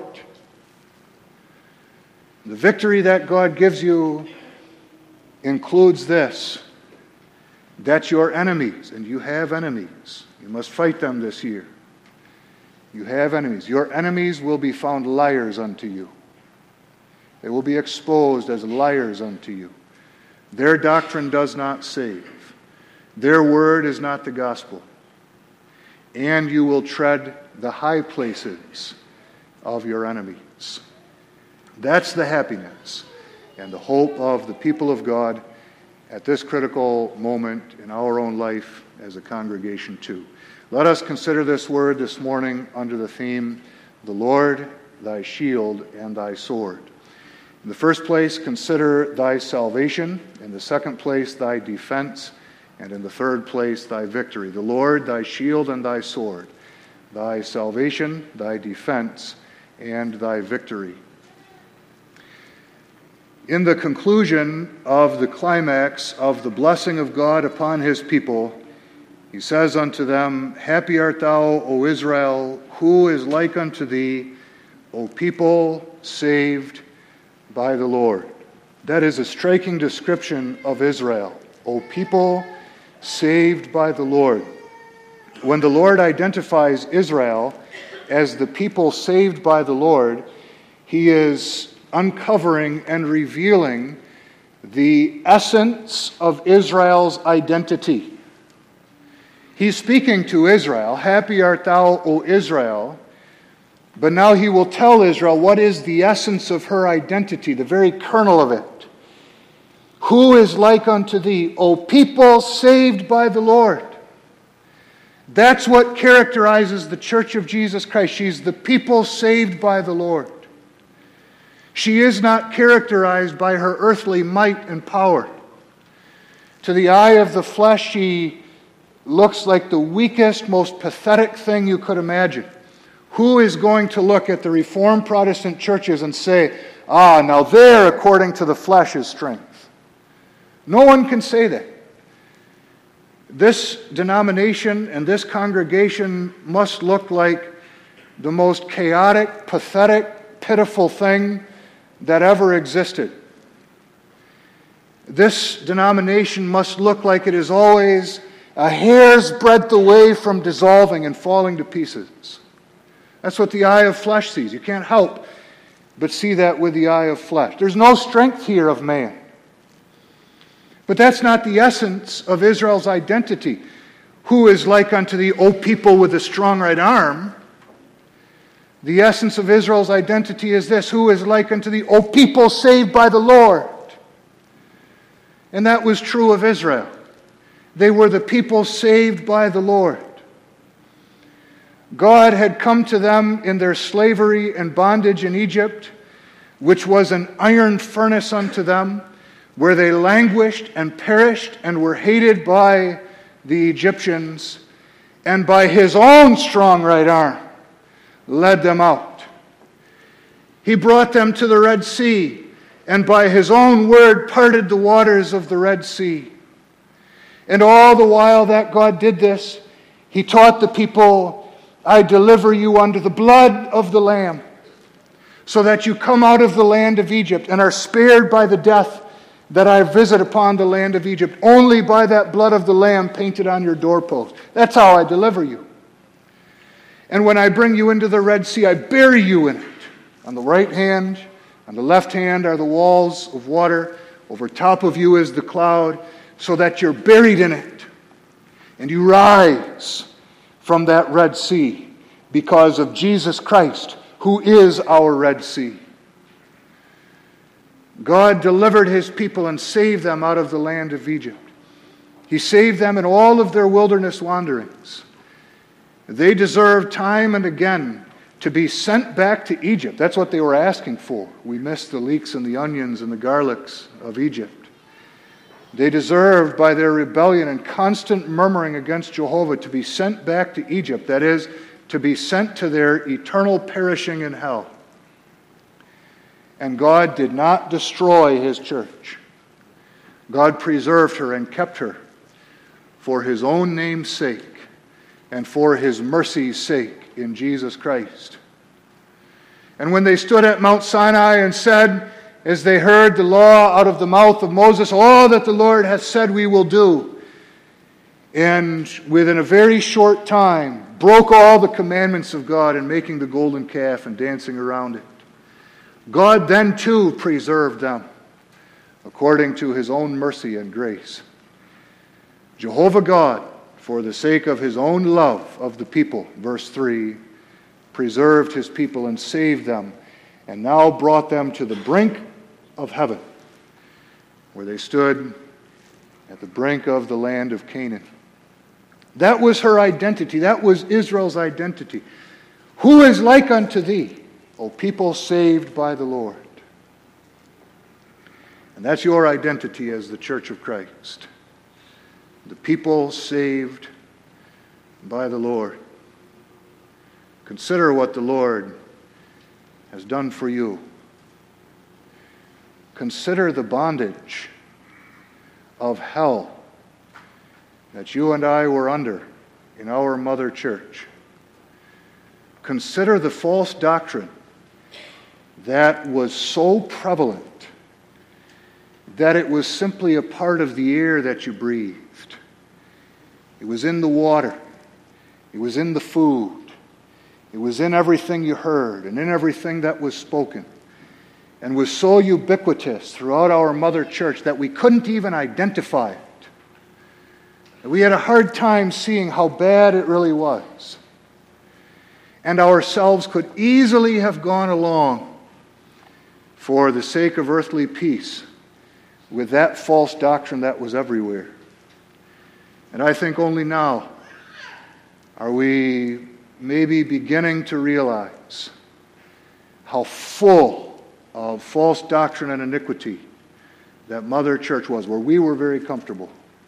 The victory that God gives you includes this, that your enemies, and you have enemies, you must fight them this year. You have enemies. Your enemies will be found liars unto you. They will be exposed as liars unto you. Their doctrine does not save. Their word is not the gospel. And you will tread the high places of your enemies. That's the happiness and the hope of the people of God at this critical moment in our own life as a congregation too. Let us consider this word this morning under the theme, the Lord, thy shield and thy sword. In the first place, consider thy salvation. In the second place, thy defense. And in the third place, thy victory. The Lord, thy shield and thy sword. Thy salvation, thy defense, and thy victory. In the conclusion of the climax of the blessing of God upon his people, he says unto them, happy art thou, O Israel, who is like unto thee, O people saved by the Lord. That is a striking description of Israel. O people saved by the Lord. When the Lord identifies Israel as the people saved by the Lord, he is uncovering and revealing the essence of Israel's identity. He's speaking to Israel, "Happy art thou, O Israel," but now he will tell Israel what is the essence of her identity, the very kernel of it. "Who is like unto thee, O people saved by the Lord?" That's what characterizes the Church of Jesus Christ. She's the people saved by the Lord. She is not characterized by her earthly might and power. To the eye of the flesh, she looks like the weakest, most pathetic thing you could imagine. Who is going to look at the Reformed Protestant churches and say, now there, according to the flesh, is strength? No one can say that. This denomination and this congregation must look like the most chaotic, pathetic, pitiful thing that ever existed. This denomination must look like it is always a hair's breadth away from dissolving and falling to pieces. That's what the eye of flesh sees. You can't help but see that with the eye of flesh. There's no strength here of man. But that's not the essence of Israel's identity. Who is like unto thee, O people with a strong right arm? The essence of Israel's identity is this: who is like unto thee, O people saved by the Lord? And that was true of Israel. They were the people saved by the Lord. God had come to them in their slavery and bondage in Egypt, which was an iron furnace unto them, where they languished and perished and were hated by the Egyptians, and by his own strong right arm led them out. He brought them to the Red Sea, and by his own word parted the waters of the Red Sea. And all the while that God did this, he taught the people, "I deliver you under the blood of the Lamb, so that you come out of the land of Egypt and are spared by the death that I visit upon the land of Egypt, only by that blood of the Lamb painted on your doorpost. That's how I deliver you. And when I bring you into the Red Sea, I bury you in it. On the right hand, on the left hand are the walls of water. Over top of you is the cloud, so that you're buried in it. And you rise from that Red Sea because of Jesus Christ, who is our Red Sea." God delivered his people and saved them out of the land of Egypt. He saved them in all of their wilderness wanderings. They deserved time and again to be sent back to Egypt. That's what they were asking for. We missed the leeks and the onions and the garlics of Egypt. They deserved, by their rebellion and constant murmuring against Jehovah, to be sent back to Egypt. That is, to be sent to their eternal perishing in hell. And God did not destroy his church. God preserved her and kept her for his own name's sake and for his mercy's sake in Jesus Christ. And when they stood at Mount Sinai and said, as they heard the law out of the mouth of Moses, "All that the Lord hath said we will do," and within a very short time broke all the commandments of God in making the golden calf and dancing around it, God then too preserved them according to his own mercy and grace. Jehovah God, for the sake of his own love of the people, verse 3, preserved his people and saved them, and now brought them to the brink of heaven, where they stood at the brink of the land of Canaan. That was her identity. That was Israel's identity. Who is like unto thee, O people saved by the Lord? And that's your identity as the Church of Christ. The people saved by the Lord. Consider what the Lord has done for you. Consider the bondage of hell that you and I were under in our mother church. Consider the false doctrine that was so prevalent that it was simply a part of the air that you breathed. It was in the water. It was in the food. It was in everything you heard and in everything that was spoken, and was so ubiquitous throughout our mother church that we couldn't even identify it. We had a hard time seeing how bad it really was. And ourselves could easily have gone along for the sake of earthly peace with that false doctrine that was everywhere. And I think only now are we maybe beginning to realize how full of false doctrine and iniquity that Mother Church was, where we were very comfortable.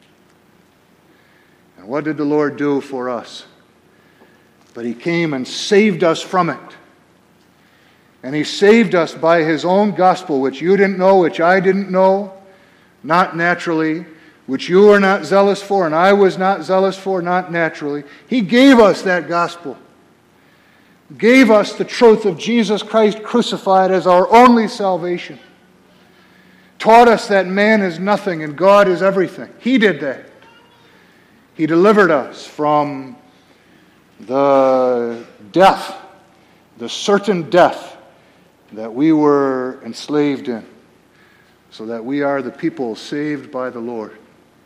And what did the Lord do for us? But He came and saved us from it. And He saved us by His own gospel, which you didn't know, which I didn't know, not naturally, which you were not zealous for, and I was not zealous for, not naturally. He gave us that gospel. Gave us the truth of Jesus Christ crucified as our only salvation. Taught us that man is nothing and God is everything. He did that. He delivered us from the death, the certain death that we were enslaved in, so that we are the people saved by the Lord.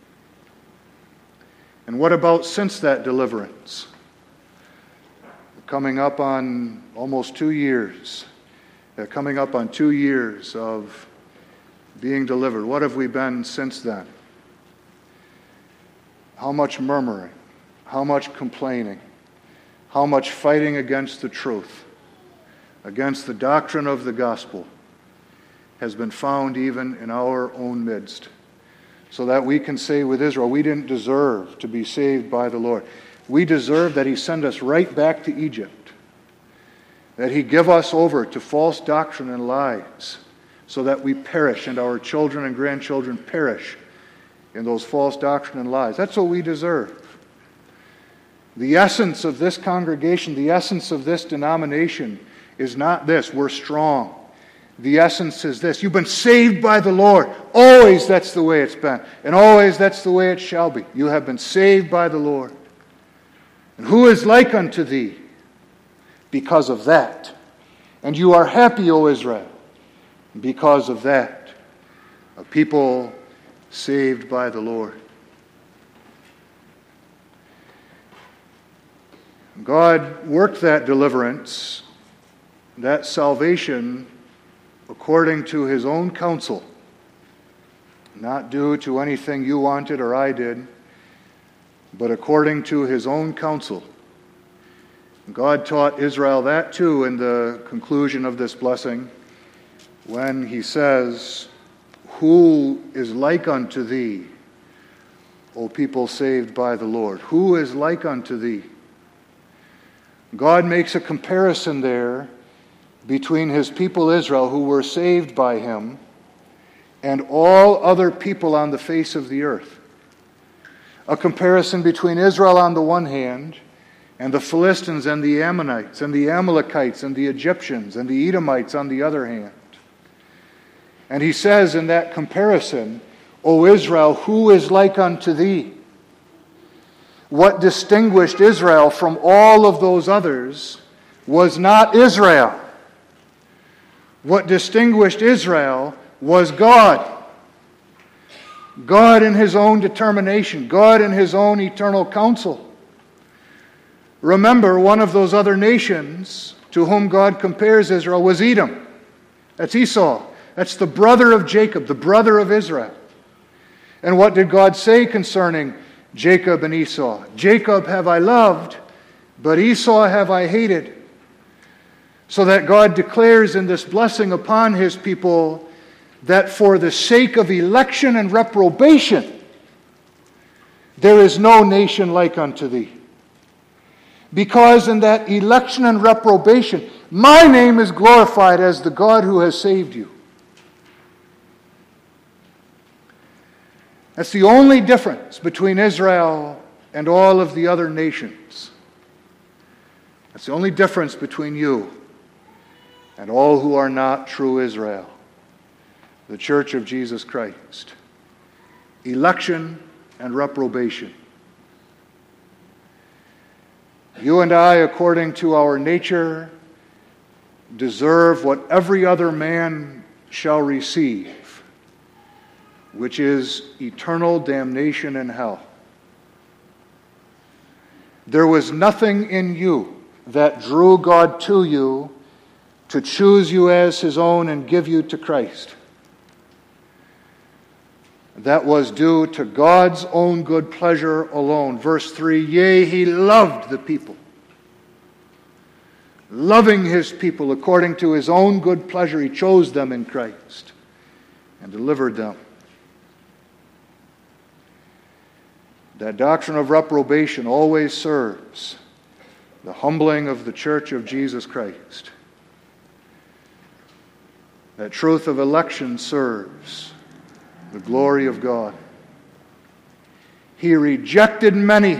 And what about since that deliverance? Coming up on almost 2 years. Coming up on 2 years of being delivered. What have we been since then? How much murmuring? How much complaining? How much fighting against the truth, against the doctrine of the gospel, has been found even in our own midst, so that we can say with Israel, we didn't deserve to be saved by the Lord. We deserve that He send us right back to Egypt, that He give us over to false doctrine and lies, so that we perish and our children and grandchildren perish in those false doctrine and lies. That's what we deserve. The essence of this congregation, the essence of this denomination is not this, we're strong. The essence is this, you've been saved by the Lord. Always that's the way it's been. And always that's the way it shall be. You have been saved by the Lord. And who is like unto thee? Because of that. And you are happy, O Israel, because of that. A people saved by the Lord. God worked that deliverance, that salvation, according to His own counsel, not due to anything you wanted or I did, but according to His own counsel. God taught Israel that too in the conclusion of this blessing, when He says, who is like unto thee, O people saved by the Lord? Who is like unto thee? God makes a comparison there between His people Israel, who were saved by Him, and all other people on the face of the earth. A comparison between Israel on the one hand, and the Philistines and the Ammonites and the Amalekites and the Egyptians and the Edomites on the other hand. And He says in that comparison, O Israel, who is like unto thee? What distinguished Israel from all of those others was not Israel. What distinguished Israel was God. God in His own determination. God in His own eternal counsel. Remember, one of those other nations to whom God compares Israel was Edom. That's Esau. That's the brother of Jacob, the brother of Israel. And what did God say concerning Jacob and Esau? Jacob have I loved, but Esau have I hated. So that God declares in this blessing upon His people that for the sake of election and reprobation, there is no nation like unto thee. Because in that election and reprobation, my name is glorified as the God who has saved you. That's the only difference between Israel and all of the other nations. That's the only difference between you and all who are not true Israel, the Church of Jesus Christ. Election and reprobation. You and I, according to our nature, deserve what every other man shall receive, which is eternal damnation in hell. There was nothing in you that drew God to you to choose you as his own and give you to Christ. That was due to God's own good pleasure alone. Verse 3, yea, he loved the people, loving his people according to his own good pleasure. He chose them in Christ and delivered them. That doctrine of reprobation always serves the humbling of the church of Jesus Christ. That truth of election serves the glory of God. He rejected many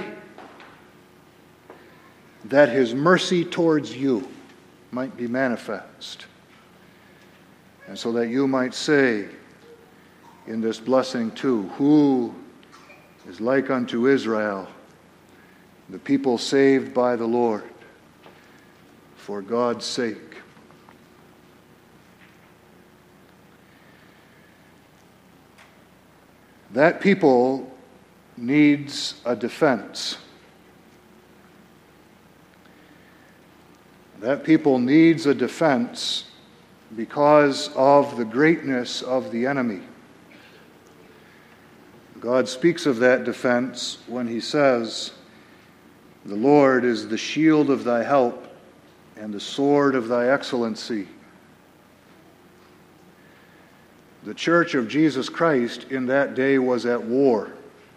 that his mercy towards you might be manifest, and so that you might say in this blessing too, who is like unto Israel, the people saved by the Lord, for God's sake. That people needs a defense. That people needs a defense because of the greatness of the enemy. God speaks of that defense when he says, the Lord is the shield of thy help and the sword of thy excellency. The church of Jesus Christ in that day was at war.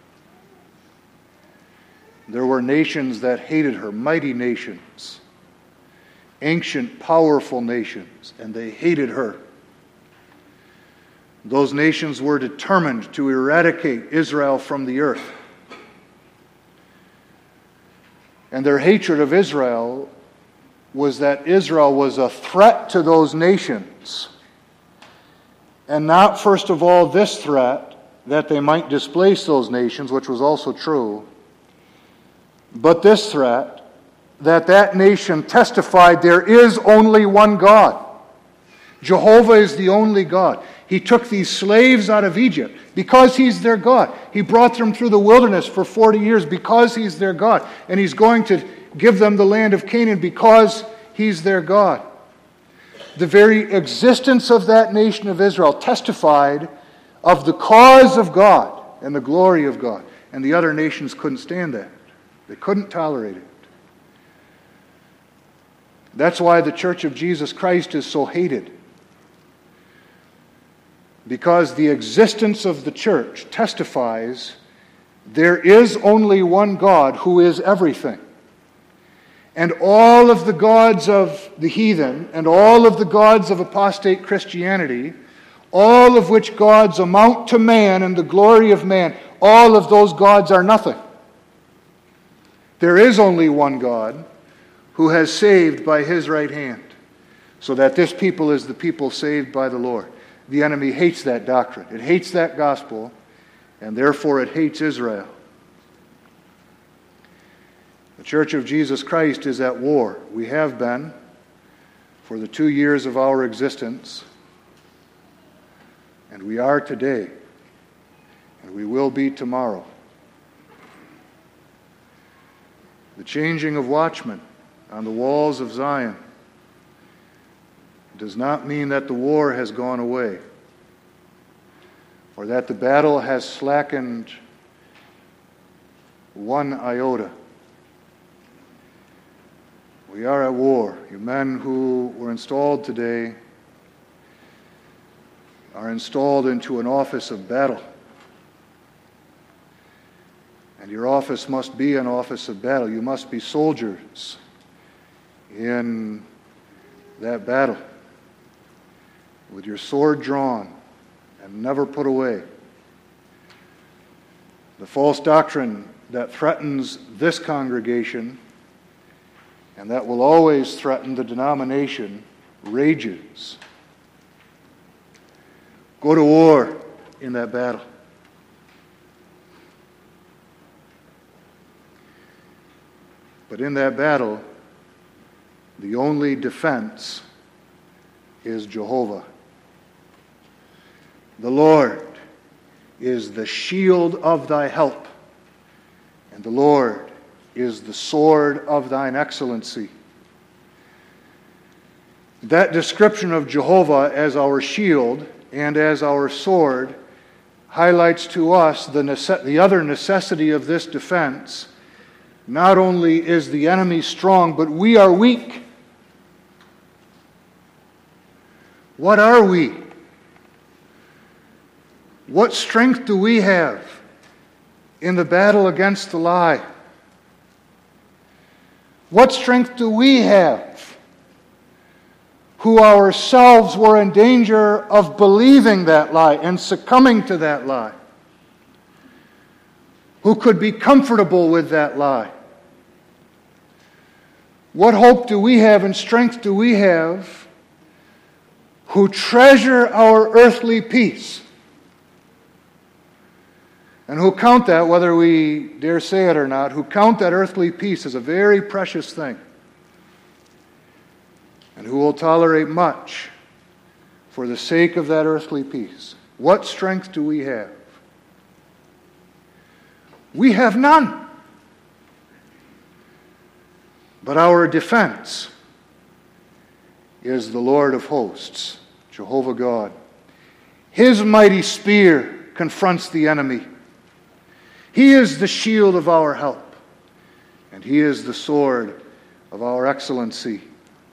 There were nations that hated her, mighty nations, ancient, powerful nations, and they hated her. Those nations were determined to eradicate Israel from the earth. And their hatred of Israel was that Israel was a threat to those nations. And not, first of all, this threat, that they might displace those nations, which was also true, but this threat, that that nation testified there is only one God. Jehovah is the only God. He took these slaves out of Egypt because he's their God. He brought them through the wilderness for 40 years because he's their God. And he's going to give them the land of Canaan because he's their God. The very existence of that nation of Israel testified of the cause of God and the glory of God. And the other nations couldn't stand that. They couldn't tolerate it. That's why the Church of Jesus Christ is so hated. Because the existence of the church testifies there is only one God who is everything. And all of the gods of the heathen and all of the gods of apostate Christianity, all of which gods amount to man and the glory of man, all of those gods are nothing. There is only one God who has saved by his right hand, so that this people is the people saved by the Lord. The enemy hates that doctrine. It hates that gospel, and therefore it hates Israel. The Church of Jesus Christ is at war. We have been for the 2 years of our existence, and we are today, and we will be tomorrow. The changing of watchmen on the walls of Zion does not mean that the war has gone away or that the battle has slackened one iota. We are at war. You men who were installed today are installed into an office of battle. And your office must be an office of battle. You must be soldiers in that battle, with your sword drawn and never put away. The false doctrine that threatens this congregation and that will always threaten the denomination rages. Go to war in that battle. But in that battle, the only defense is Jehovah. The Lord is the shield of thy help, and the Lord is the sword of thine excellency. That description of Jehovah as our shield and as our sword highlights to us the other necessity of this defense. Not only is the enemy strong, but we are weak. What are we? What strength do we have in the battle against the lie? What strength do we have who ourselves were in danger of believing that lie and succumbing to that lie? Who could be comfortable with that lie? What hope do we have and strength do we have who treasure our earthly peace and who count that, whether we dare say it or not, who count that earthly peace as a very precious thing, and who will tolerate much for the sake of that earthly peace? What strength do we have? We have none. But our defense is the Lord of hosts, Jehovah God. His mighty spear confronts the enemy. He is the shield of our help, and He is the sword of our excellency.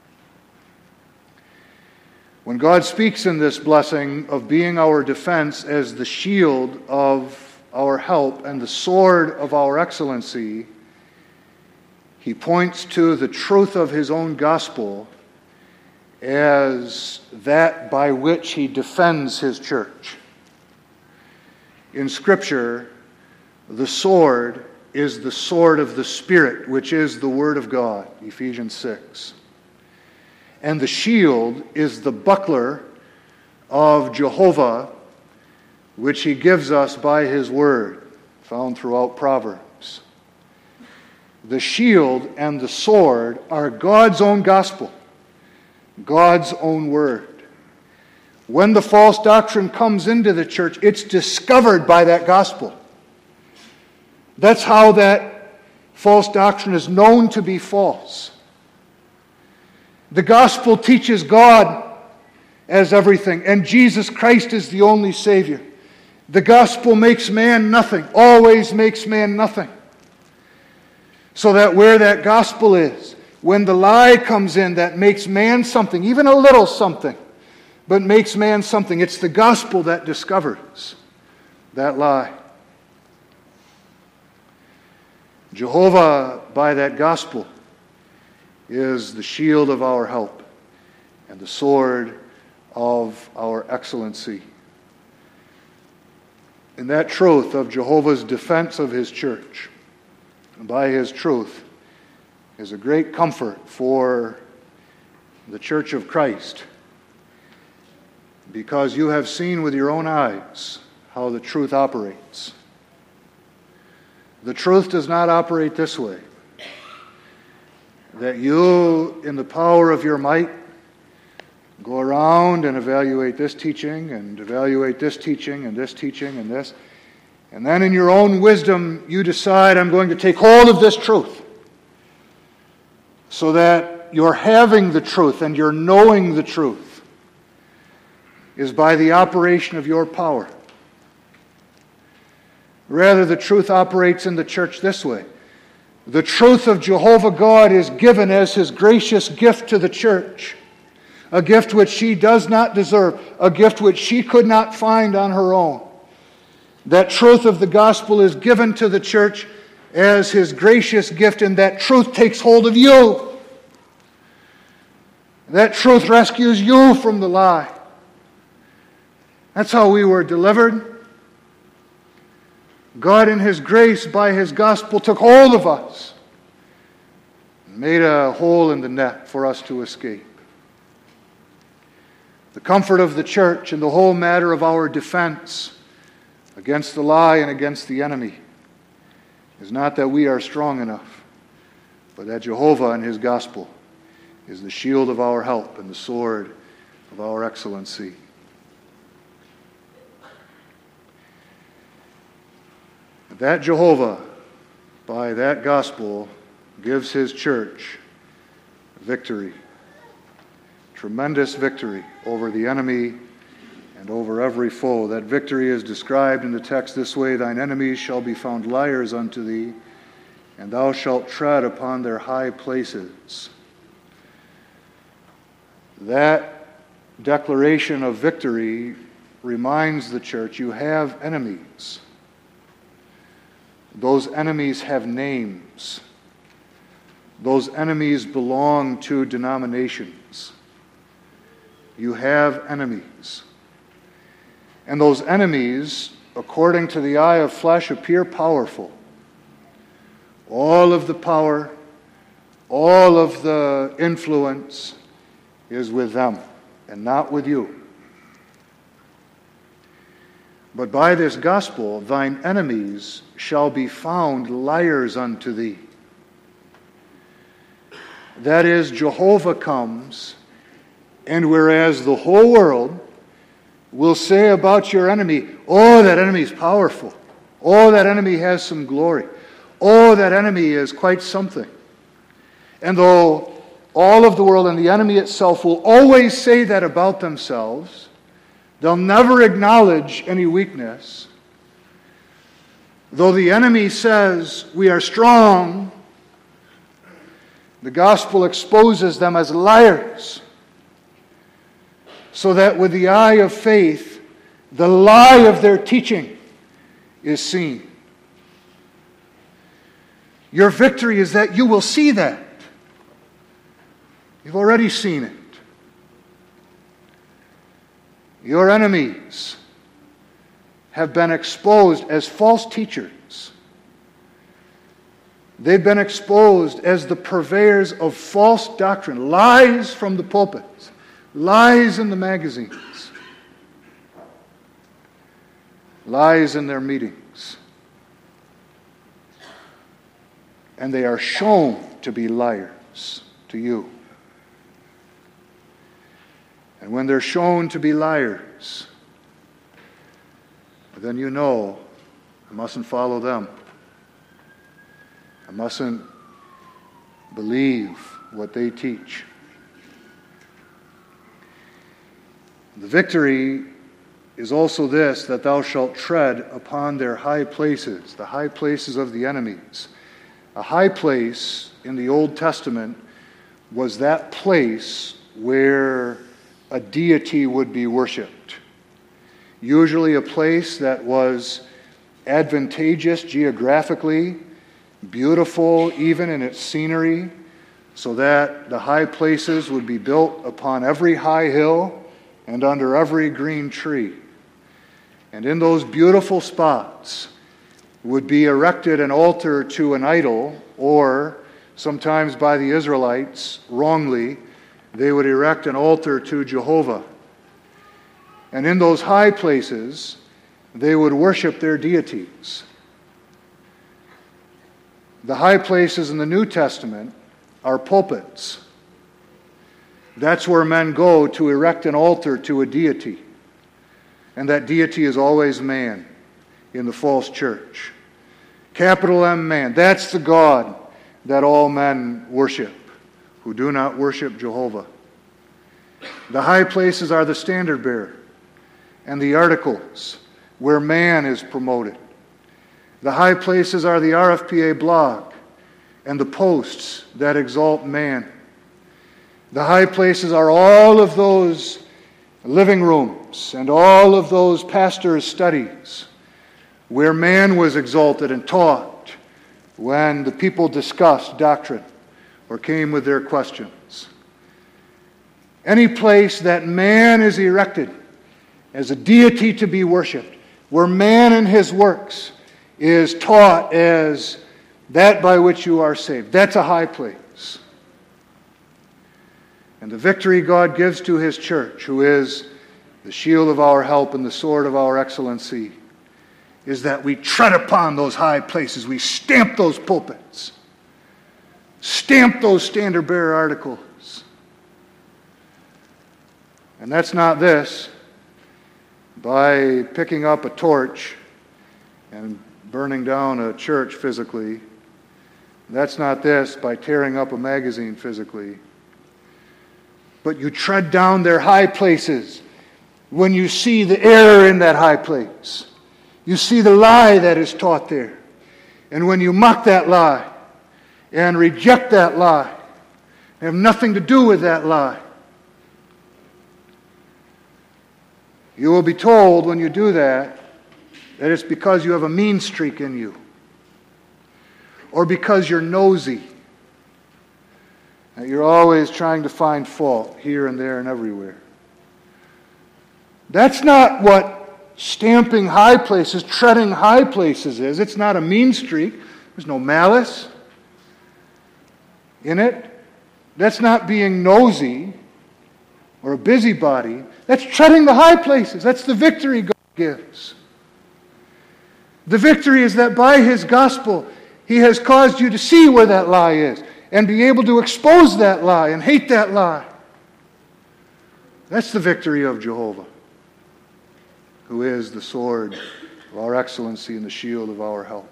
When God speaks in this blessing of being our defense as the shield of our help and the sword of our excellency, He points to the truth of His own gospel as that by which He defends His church. In Scripture, the sword is the sword of the Spirit, which is the Word of God, Ephesians 6. And the shield is the buckler of Jehovah, which He gives us by His Word, found throughout Proverbs. The shield and the sword are God's own gospel, God's own Word. When the false doctrine comes into the church, it's discovered by that gospel. That's how that false doctrine is known to be false. The gospel teaches God as everything, and Jesus Christ is the only Savior. The gospel makes man nothing, always makes man nothing. So that where that gospel is, when the lie comes in that makes man something, even a little something, but makes man something, it's the gospel that discovers that lie. Jehovah, by that gospel, is the shield of our help and the sword of our excellency. In that truth of Jehovah's defense of His church, and by His truth, is a great comfort for the church of Christ, because you have seen with your own eyes how the truth operates. The truth does not operate this way, that you, in the power of your might, go around and evaluate this teaching and evaluate this teaching and this teaching and this, and then in your own wisdom you decide, I'm going to take hold of this truth, so that your having the truth and your knowing the truth is by the operation of your power. Rather, the truth operates in the church this way. The truth of Jehovah God is given as His gracious gift to the church, a gift which she does not deserve, a gift which she could not find on her own. That truth of the gospel is given to the church as His gracious gift, and that truth takes hold of you. That truth rescues you from the lie. That's how we were delivered. God in His grace, by His gospel, took hold of us and made a hole in the net for us to escape. The comfort of the church and the whole matter of our defense against the lie and against the enemy is not that we are strong enough, but that Jehovah and his gospel is the shield of our help and the sword of our excellency. That Jehovah, by that gospel, gives his church victory, tremendous victory over the enemy and over every foe. That victory is described in the text this way: thine enemies shall be found liars unto thee, and thou shalt tread upon their high places. That declaration of victory reminds the church you have enemies. Those enemies have names. Those enemies belong to denominations. You have enemies. And those enemies, according to the eye of flesh, appear powerful. All of the power, all of the influence is with them and not with you. But by this gospel, thine enemies shall be found liars unto thee. That is, Jehovah comes, and whereas the whole world will say about your enemy, oh, that enemy is powerful. Oh, that enemy has some glory. Oh, that enemy is quite something. And though all of the world and the enemy itself will always say that about themselves, they'll never acknowledge any weakness. Though the enemy says we are strong, the gospel exposes them as liars, so that with the eye of faith, the lie of their teaching is seen. Your victory is that you will see that. You've already seen it. Your enemies have been exposed as false teachers. They've been exposed as the purveyors of false doctrine, lies from the pulpits, lies in the magazines, lies in their meetings. And they are shown to be liars to you. And when they're shown to be liars, then you know I mustn't follow them. I mustn't believe what they teach. The victory is also this, that thou shalt tread upon their high places, the high places of the enemies. A high place in the Old Testament was that place where a deity would be worshipped. Usually a place that was advantageous geographically, beautiful even in its scenery, so that the high places would be built upon every high hill and under every green tree. And in those beautiful spots would be erected an altar to an idol, or sometimes by the Israelites, wrongly, they would erect an altar to Jehovah. And in those high places, they would worship their deities. The high places in the New Testament are pulpits. That's where men go to erect an altar to a deity. And that deity is always man in the false church. Capital M, man. That's the God that all men worship, who do not worship Jehovah. The high places are the standard bearer and the articles where man is promoted. The high places are the RFPA blog and the posts that exalt man. The high places are all of those living rooms and all of those pastors' studies where man was exalted and taught when the people discussed doctrine or came with their questions. Any place that man is erected as a deity to be worshipped, where man and his works is taught as that by which you are saved, that's a high place. And the victory God gives to his church, who is the shield of our help and the sword of our excellency, is that we tread upon those high places. We stamp those pulpits. Stamp those standard-bearer articles. And that's not this. By picking up a torch and burning down a church physically. That's not this, by tearing up a magazine physically. But you tread down their high places when you see the error in that high place. You see the lie that is taught there. And when you mock that lie and reject that lie, have nothing to do with that lie, you will be told when you do that it's because you have a mean streak in you, or because you're nosy, that you're always trying to find fault here and there and everywhere. That's not what stamping high places, treading high places is. It's not a mean streak. There's no malice in it. That's not being nosy or a busybody. That's treading the high places. That's the victory God gives. The victory is that by His gospel, He has caused you to see where that lie is and be able to expose that lie and hate that lie. That's the victory of Jehovah, who is the sword of our excellency and the shield of our help.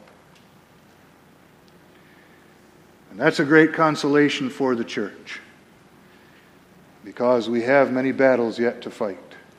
And that's a great consolation for the church, because we have many battles yet to fight.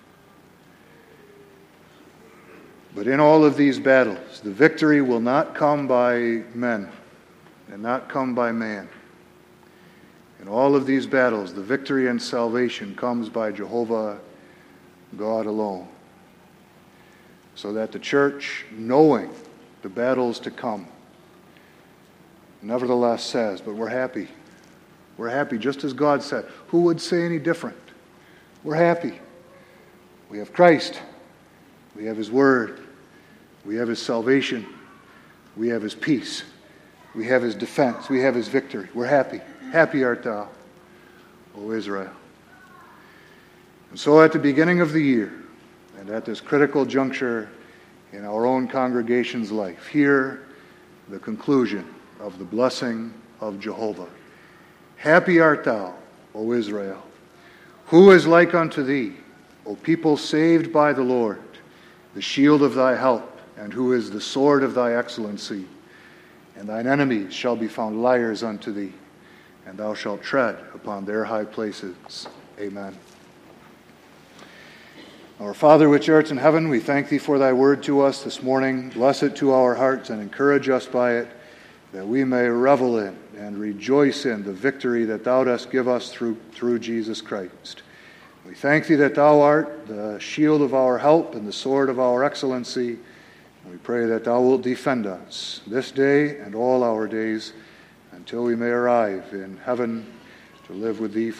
But in all of these battles, the victory will not come by men and not come by man. In all of these battles, the victory and salvation comes by Jehovah God alone. So that the church, knowing the battles to come, nevertheless says, but we're happy. We're happy, just as God said. Who would say any different? We're happy. We have Christ. We have His Word. We have His salvation. We have His peace. We have His defense. We have His victory. We're happy. Happy art thou, O Israel. And so at the beginning of the year, and at this critical juncture in our own congregation's life, hear the conclusion of the blessing of Jehovah. Happy art thou, O Israel. Who is like unto thee, O people saved by the Lord, the shield of thy help, and who is the sword of thy excellency? And thine enemies shall be found liars unto thee, and thou shalt tread upon their high places. Amen. Our Father which art in heaven, we thank Thee for Thy word to us this morning. Bless it to our hearts and encourage us by it, that we may revel in and rejoice in the victory that Thou dost give us through Jesus Christ. We thank Thee that Thou art the shield of our help and the sword of our excellency. We pray that Thou wilt defend us this day and all our days until we may arrive in heaven to live with Thee